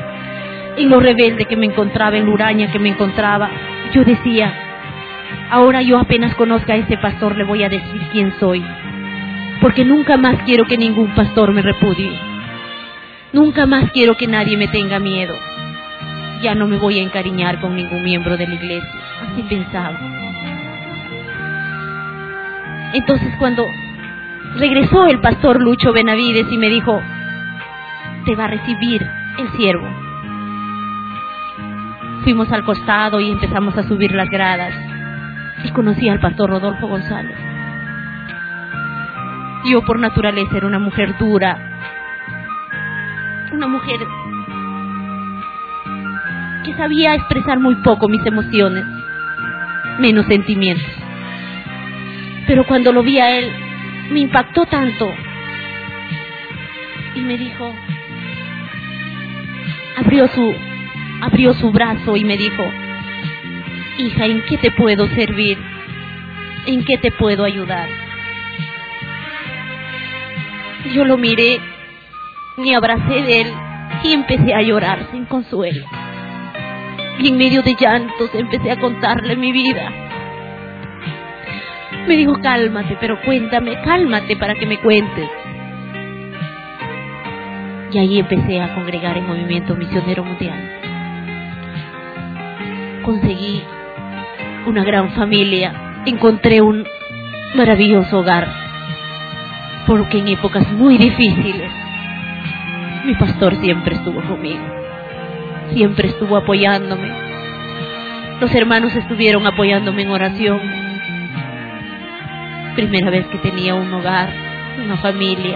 en lo rebelde que me encontraba, en lo huraña que me encontraba. Yo decía, ahora yo apenas conozca a ese pastor le voy a decir quién soy, porque nunca más quiero que ningún pastor me repudie. Nunca más quiero que nadie me tenga miedo. Ya no me voy a encariñar con ningún miembro de la iglesia. Así pensaba. Entonces cuando regresó el pastor Lucho Benavides y me dijo, te va a recibir el siervo. Fuimos al costado y empezamos a subir las gradas. Y conocí al pastor Rodolfo González. Yo por naturaleza era una mujer dura, una mujer que sabía expresar muy poco mis emociones, menos sentimientos. Pero cuando lo vi a él, me impactó tanto. Y me dijo, abrió su brazo y me dijo, hija, ¿en qué te puedo servir? ¿En qué te puedo ayudar? Yo lo miré, me abracé de él y empecé a llorar sin consuelo. Y en medio de llantos empecé a contarle mi vida. Me dijo, cálmate, pero cuéntame, cálmate para que me cuentes. Y ahí empecé a congregar en Movimiento Misionero Mundial. Conseguí una gran familia, encontré un maravilloso hogar, porque en épocas muy difíciles mi pastor siempre estuvo conmigo, siempre estuvo apoyándome. Los hermanos estuvieron apoyándome en oración. Primera vez que tenía un hogar, una familia,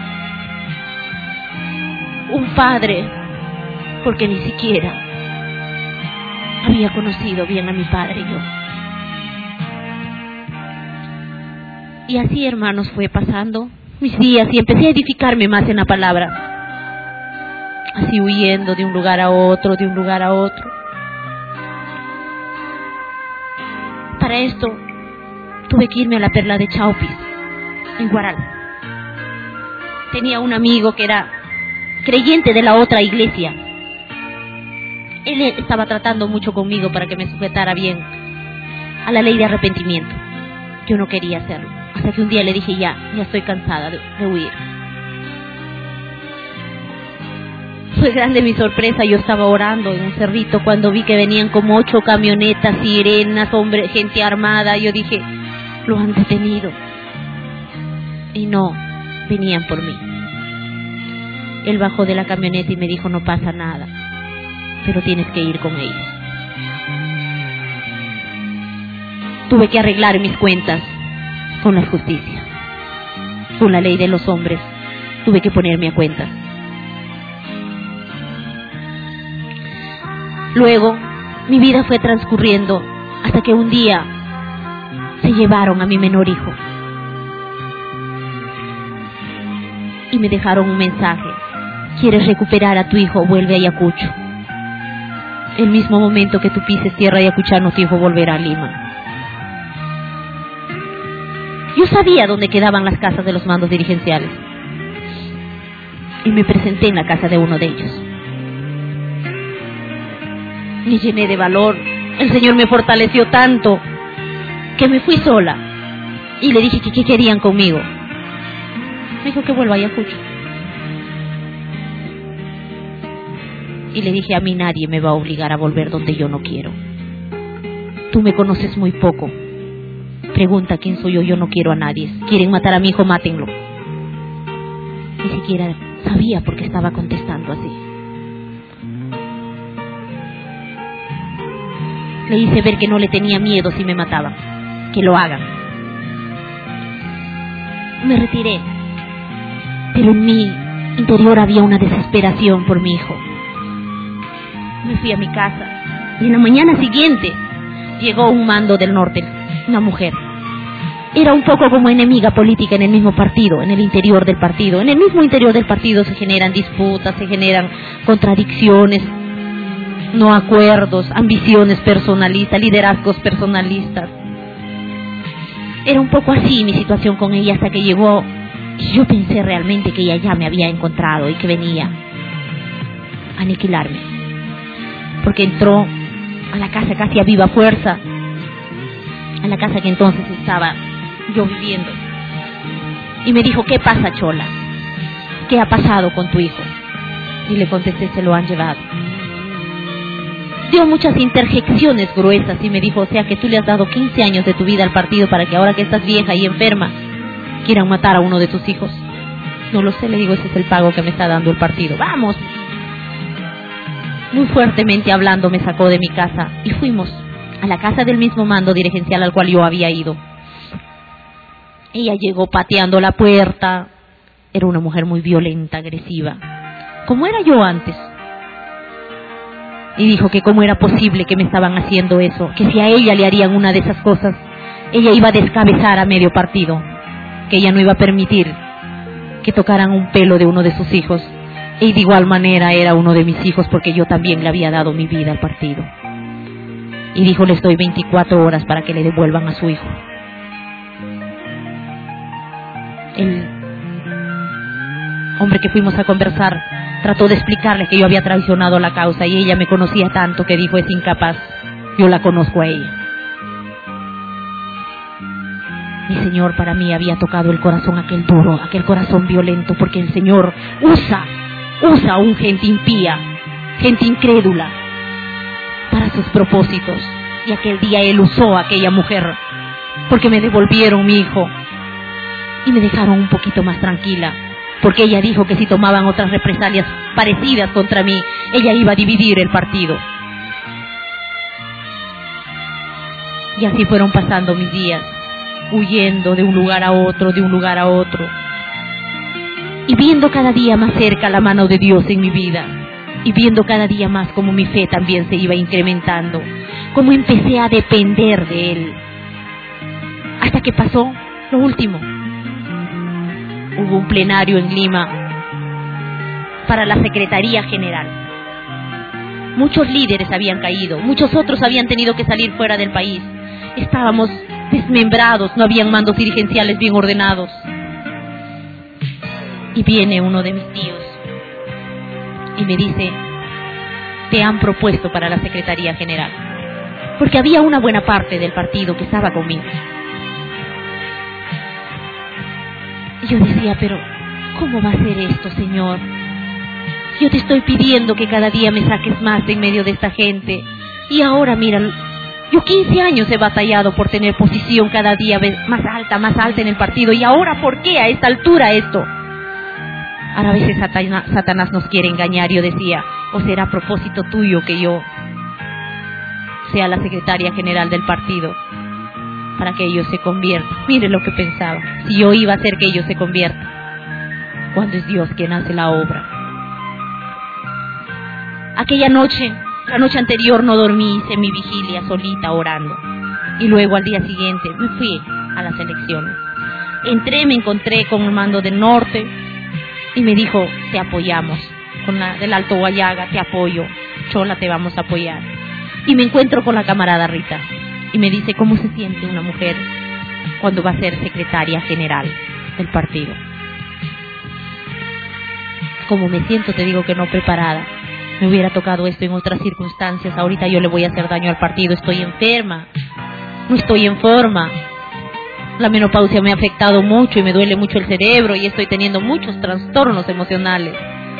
un padre, porque ni siquiera había conocido bien a mi padre yo. Y así, hermanos, fue pasando mis días y empecé a edificarme más en la palabra. Así huyendo de un lugar a otro, de un lugar a otro. Para esto tuve que irme a la Perla de Chaupis, en Guaral. Tenía un amigo que era creyente de la otra iglesia. Él estaba tratando mucho conmigo para que me sujetara bien a la ley de arrepentimiento. Yo no quería hacerlo, hasta que un día le dije, ya estoy cansada de huir. Fue grande mi sorpresa. Yo estaba orando en un cerrito cuando vi que venían como 8 camionetas, sirenas, hombres, gente armada. Yo dije, lo han detenido. Y no, venían por mí. Él bajó de la camioneta y me dijo, no pasa nada, pero tienes que ir con ellos. Tuve que arreglar mis cuentas con la justicia, con la ley de los hombres. Tuve que ponerme a cuenta. Luego, mi vida fue transcurriendo hasta que un día se llevaron a mi menor hijo y me dejaron un mensaje: ¿quieres recuperar a tu hijo? Vuelve a Ayacucho. El mismo momento que tú pises tierra ayacuchana, tu hijo volverá a Lima. Yo sabía dónde quedaban las casas de los mandos dirigenciales y me presenté en la casa de uno de ellos. Me llené de valor. El Señor me fortaleció tanto que me fui sola y le dije que qué querían conmigo. Me dijo que vuelva a Ayacucho. Y le dije, a mí nadie me va a obligar a volver donde yo no quiero. Tú me conoces muy poco. Pregunta quién soy yo, yo no quiero a nadie. Quieren matar a mi hijo, mátenlo. Ni siquiera sabía por qué estaba contestando así. Le hice ver que no le tenía miedo si me mataban, que lo hagan. Me retiré, pero en mi interior había una desesperación por mi hijo. Me fui a mi casa y en la mañana siguiente llegó un mando del norte, una mujer. Era un poco como enemiga política en el mismo partido, en el interior del partido. En el mismo interior del partido se generan disputas, se generan contradicciones, no acuerdos, ambiciones personalistas, liderazgos personalistas. Era un poco así mi situación con ella hasta que llegó. Yo pensé realmente que ella ya me había encontrado y que venía a aniquilarme. porque entró a la casa casi a viva fuerza, a la casa que entonces estaba yo viviendo, y me dijo: ¿qué pasa, Chola? ¿Qué ha pasado con tu hijo? Y le contesté: se lo han llevado. Dio muchas interjecciones gruesas y me dijo: o sea que tú le has dado 15 años de tu vida al partido para que ahora que estás vieja y enferma quieran matar a uno de tus hijos. No lo sé, le digo, ese es el pago que me está dando el partido. ¡Vamos! Muy fuertemente hablando me sacó de mi casa y fuimos a la casa del mismo mando dirigencial al cual yo había ido. Ella llegó pateando la puerta. Era una mujer muy violenta, agresiva, como era yo antes. Y dijo que cómo era posible que me estaban haciendo eso, que si a ella le harían una de esas cosas, ella iba a descabezar a medio partido, que ella no iba a permitir que tocaran un pelo de uno de sus hijos. Y de igual manera era uno de mis hijos, porque yo también le había dado mi vida al partido. Y dijo: les doy 24 horas para que le devuelvan a su hijo. El hombre que fuimos a conversar trató de explicarle que yo había traicionado la causa, y ella me conocía tanto que dijo: es incapaz, yo la conozco a ella. Mi Señor para mí había tocado el corazón, aquel duro, aquel corazón violento, porque el Señor usa a un gente impía, gente incrédula para sus propósitos. Y aquel día Él usó a aquella mujer, porque me devolvieron mi hijo y me dejaron un poquito más tranquila, porque ella dijo que si tomaban otras represalias parecidas contra mí, ella iba a dividir el partido. Y así fueron pasando mis días, huyendo de un lugar a otro, de un lugar a otro, y viendo cada día más cerca la mano de Dios en mi vida, y viendo cada día más cómo mi fe también se iba incrementando, cómo empecé a depender de Él, hasta que pasó lo último. Hubo un plenario en Lima para la Secretaría General. Muchos líderes habían caído, muchos otros habían tenido que salir fuera del país. Estábamos desmembrados, no habían mandos dirigenciales bien ordenados. Y viene uno de mis tíos y me dice: te han propuesto para la Secretaría General, porque había una buena parte del partido que estaba conmigo. Y yo decía: pero ¿cómo va a ser esto, Señor? Yo te estoy pidiendo que cada día me saques más de en medio de esta gente, y ahora mira, yo 15 años he batallado por tener posición cada día más alta en el partido, y ahora ¿por qué a esta altura esto? Ahora a veces Satanás nos quiere engañar. Yo decía: ¿o será a propósito tuyo que yo sea la secretaria general del partido para que ellos se conviertan? Mire lo que pensaba, si yo iba a hacer que ellos se conviertan, cuando es Dios quien hace la obra. Aquella noche, la noche anterior, no dormí, hice mi vigilia solita orando, y luego al día siguiente me fui a las elecciones. Entré, me encontré con el mando del norte y me dijo: te apoyamos, con la del Alto Guayaga, te apoyo, Chola, te vamos a apoyar. Y me encuentro con la camarada Rita y me dice: ¿cómo se siente una mujer cuando va a ser secretaria general del partido? ¿Cómo me siento? Te digo que no preparada. Me hubiera tocado esto en otras circunstancias. Ahorita yo le voy a hacer daño al partido. Estoy enferma, no estoy en forma. La menopausia me ha afectado mucho y me duele mucho el cerebro y estoy teniendo muchos trastornos emocionales.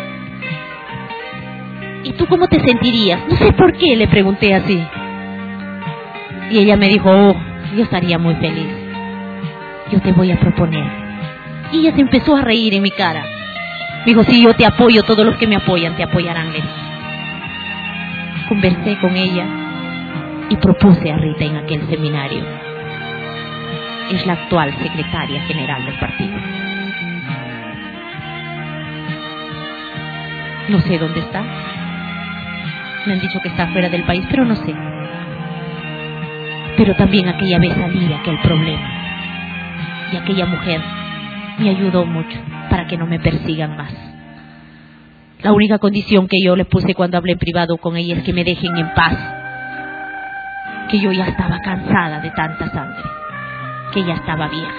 ¿Y tú cómo te sentirías? No sé por qué le pregunté así. Y ella me dijo: oh, yo estaría muy feliz. Yo te voy a proponer. Y ella se empezó a reír en mi cara. Me dijo: sí, yo te apoyo, todos los que me apoyan te apoyarán, Leslie. Conversé con ella y propuse a Rita en aquel seminario. Es la actual secretaria general del partido. No sé dónde está. Me han dicho que está fuera del país, pero no sé. Pero también aquella vez salí aquel problema. Y aquella mujer me ayudó mucho para que no me persigan más. La única condición que yo le puse cuando hablé en privado con ella es que me dejen en paz. Que yo ya estaba cansada de tanta sangre. Que ya estaba vieja.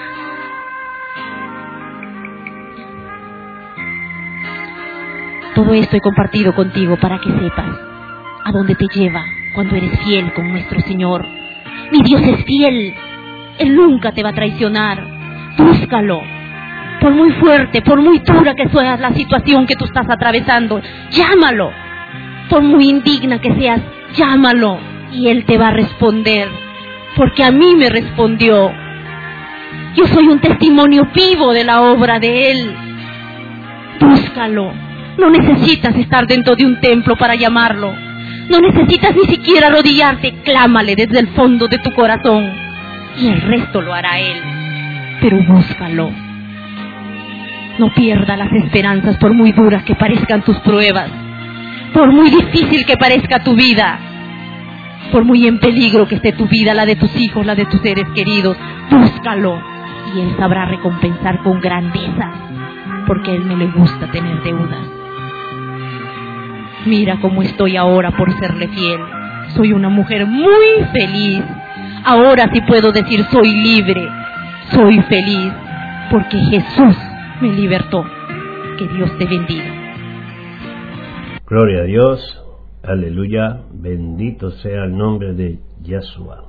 Todo esto he compartido contigo para que sepas a donde te lleva cuando eres fiel con nuestro Señor. Mi Dios es fiel, Él nunca te va a traicionar. Búscalo, por muy fuerte, por muy dura que sea la situación que tú estás atravesando, llámalo. Por muy indigna que seas, llámalo y Él te va a responder, porque a mí me respondió. Yo soy un testimonio vivo de la obra de Él. Búscalo. No necesitas estar dentro de un templo para llamarlo. No necesitas ni siquiera arrodillarte. Clámale desde el fondo de tu corazón y el resto lo hará Él. Pero búscalo. No pierdas las esperanzas por muy duras que parezcan tus pruebas, por muy difícil que parezca tu vida, por muy en peligro que esté tu vida, la de tus hijos, la de tus seres queridos. Búscalo y Él sabrá recompensar con grandeza, porque a Él no le gusta tener deudas. Mira cómo estoy ahora por serle fiel. Soy una mujer muy feliz. Ahora sí puedo decir soy libre, soy feliz, porque Jesús me libertó. Que Dios te bendiga. Gloria a Dios, aleluya, bendito sea el nombre de Yahshua.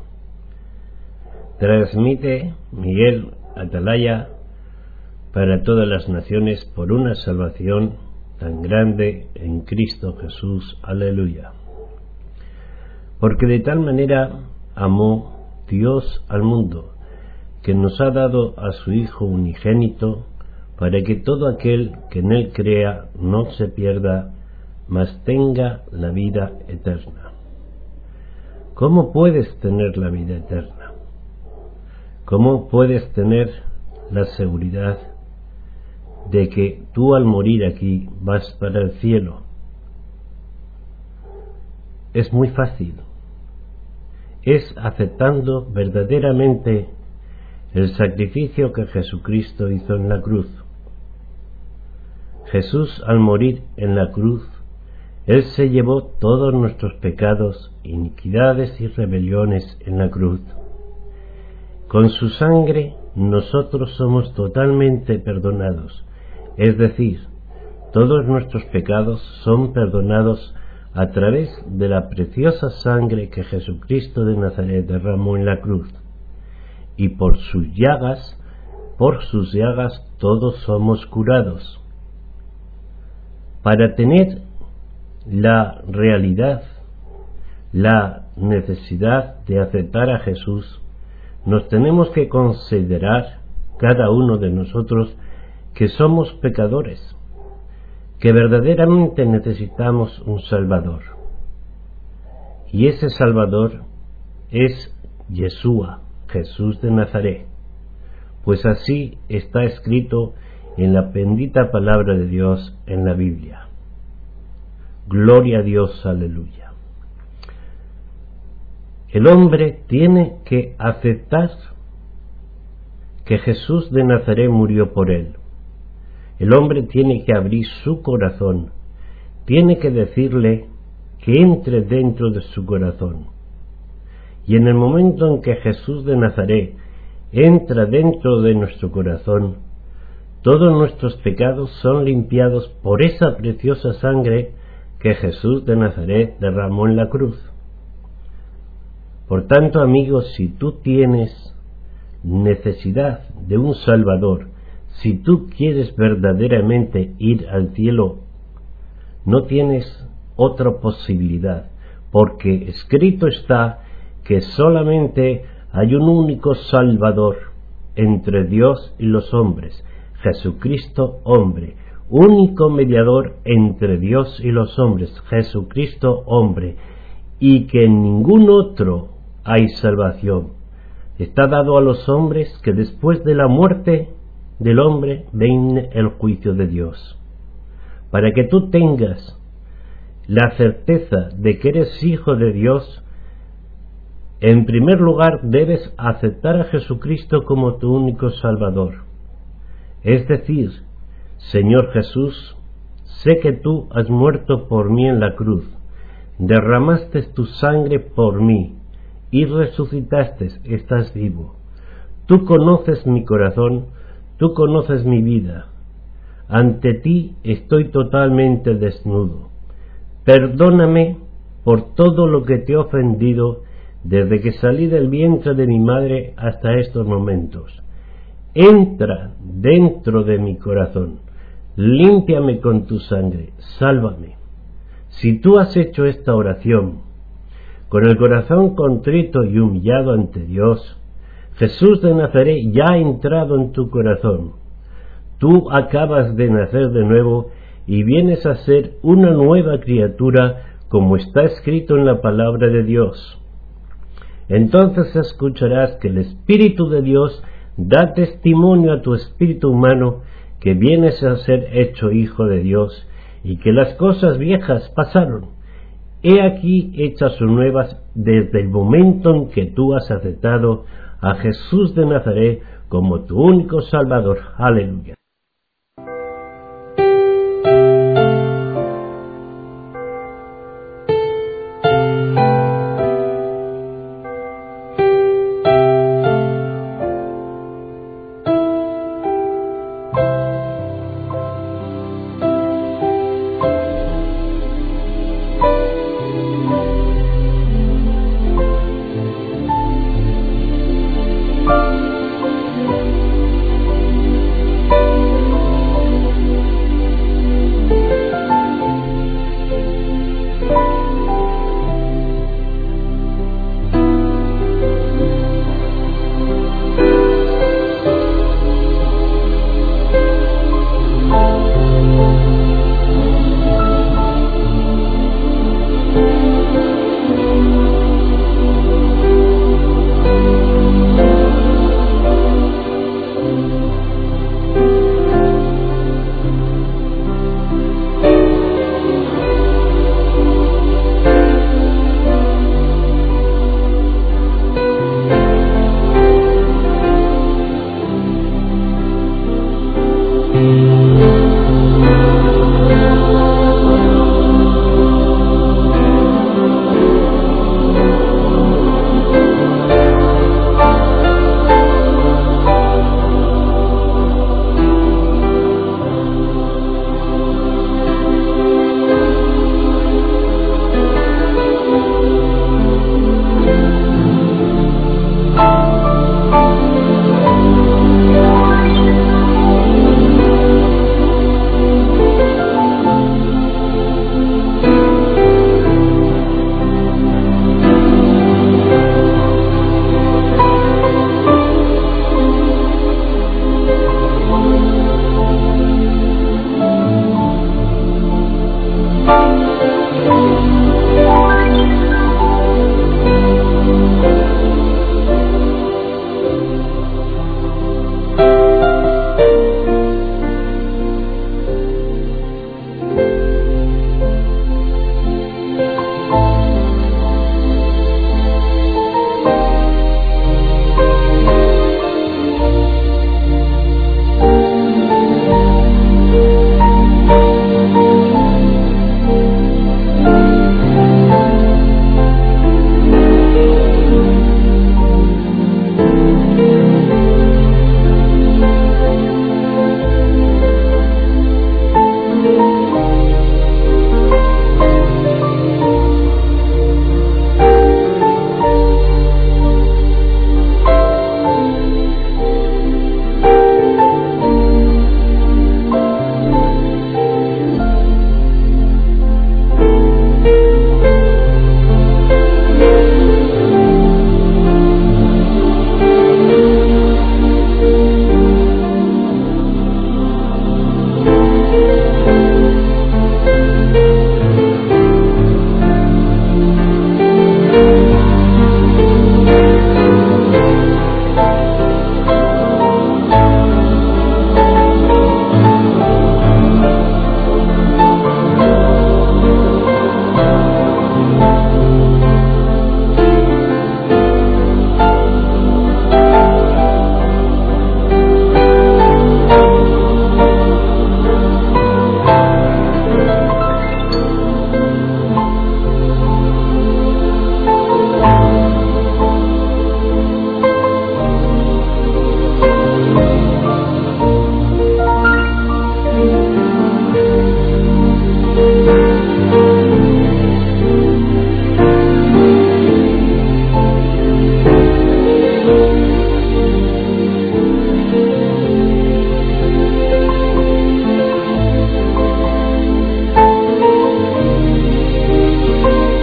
Transmite Miguel Atalaya para todas las naciones por una salvación tan grande en Cristo Jesús, aleluya. Porque de tal manera amó Dios al mundo, que nos ha dado a su Hijo unigénito, para que todo aquel que en Él crea no se pierda, mas tenga la vida eterna. ¿Cómo puedes tener la vida eterna? ¿Cómo puedes tener la seguridad de que tú al morir aquí vas para el cielo? Es muy fácil. Es aceptando verdaderamente el sacrificio que Jesucristo hizo en la cruz. Jesús, al morir en la cruz, Él se llevó todos nuestros pecados, iniquidades y rebeliones en la cruz. Con su sangre nosotros somos totalmente perdonados, es decir, todos nuestros pecados son perdonados a través de la preciosa sangre que Jesucristo de Nazaret derramó en la cruz. Y por sus llagas todos somos curados. Para tener la realidad, la necesidad de aceptar a Jesús, nos tenemos que considerar cada uno de nosotros que somos pecadores, que verdaderamente necesitamos un Salvador. Y ese Salvador es Yeshua, Jesús de Nazaret, pues así está escrito en la bendita palabra de Dios en la Biblia. Gloria a Dios, aleluya. El hombre tiene que aceptar que Jesús de Nazaret murió por él. El hombre tiene que abrir su corazón, tiene que decirle que entre dentro de su corazón. Y en el momento en que Jesús de Nazaret entra dentro de nuestro corazón, todos nuestros pecados son limpiados por esa preciosa sangre que Jesús de Nazaret derramó en la cruz. Por tanto, amigos, si tú tienes necesidad de un Salvador, si tú quieres verdaderamente ir al cielo, no tienes otra posibilidad, porque escrito está que solamente hay un único Salvador entre Dios y los hombres, Jesucristo hombre, único mediador entre Dios y los hombres, Jesucristo hombre, y que en ningún otro hay salvación. Está dado a los hombres que después de la muerte del hombre viene el juicio de Dios. Para que tú tengas la certeza de que eres hijo de Dios, en primer lugar debes aceptar a Jesucristo como tu único Salvador. Es decir, Señor Jesús, sé que tú has muerto por mí en la cruz, derramaste tu sangre por mí y resucitaste, estás vivo. Tú conoces mi corazón, tú conoces mi vida. Ante ti estoy totalmente desnudo. Perdóname por todo lo que te he ofendido desde que salí del vientre de mi madre hasta estos momentos. Entra dentro de mi corazón, límpiame con tu sangre, sálvame. Si tú has hecho esta oración con el corazón contrito y humillado ante Dios, Jesús de Nazaret ya ha entrado en tu corazón. Tú acabas de nacer de nuevo y vienes a ser una nueva criatura, como está escrito en la palabra de Dios. Entonces escucharás que el Espíritu de Dios da testimonio a tu espíritu humano que vienes a ser hecho hijo de Dios y que las cosas viejas pasaron. He aquí hechas nuevas desde el momento en que tú has aceptado a Jesús de Nazaret como tu único Salvador. Aleluya.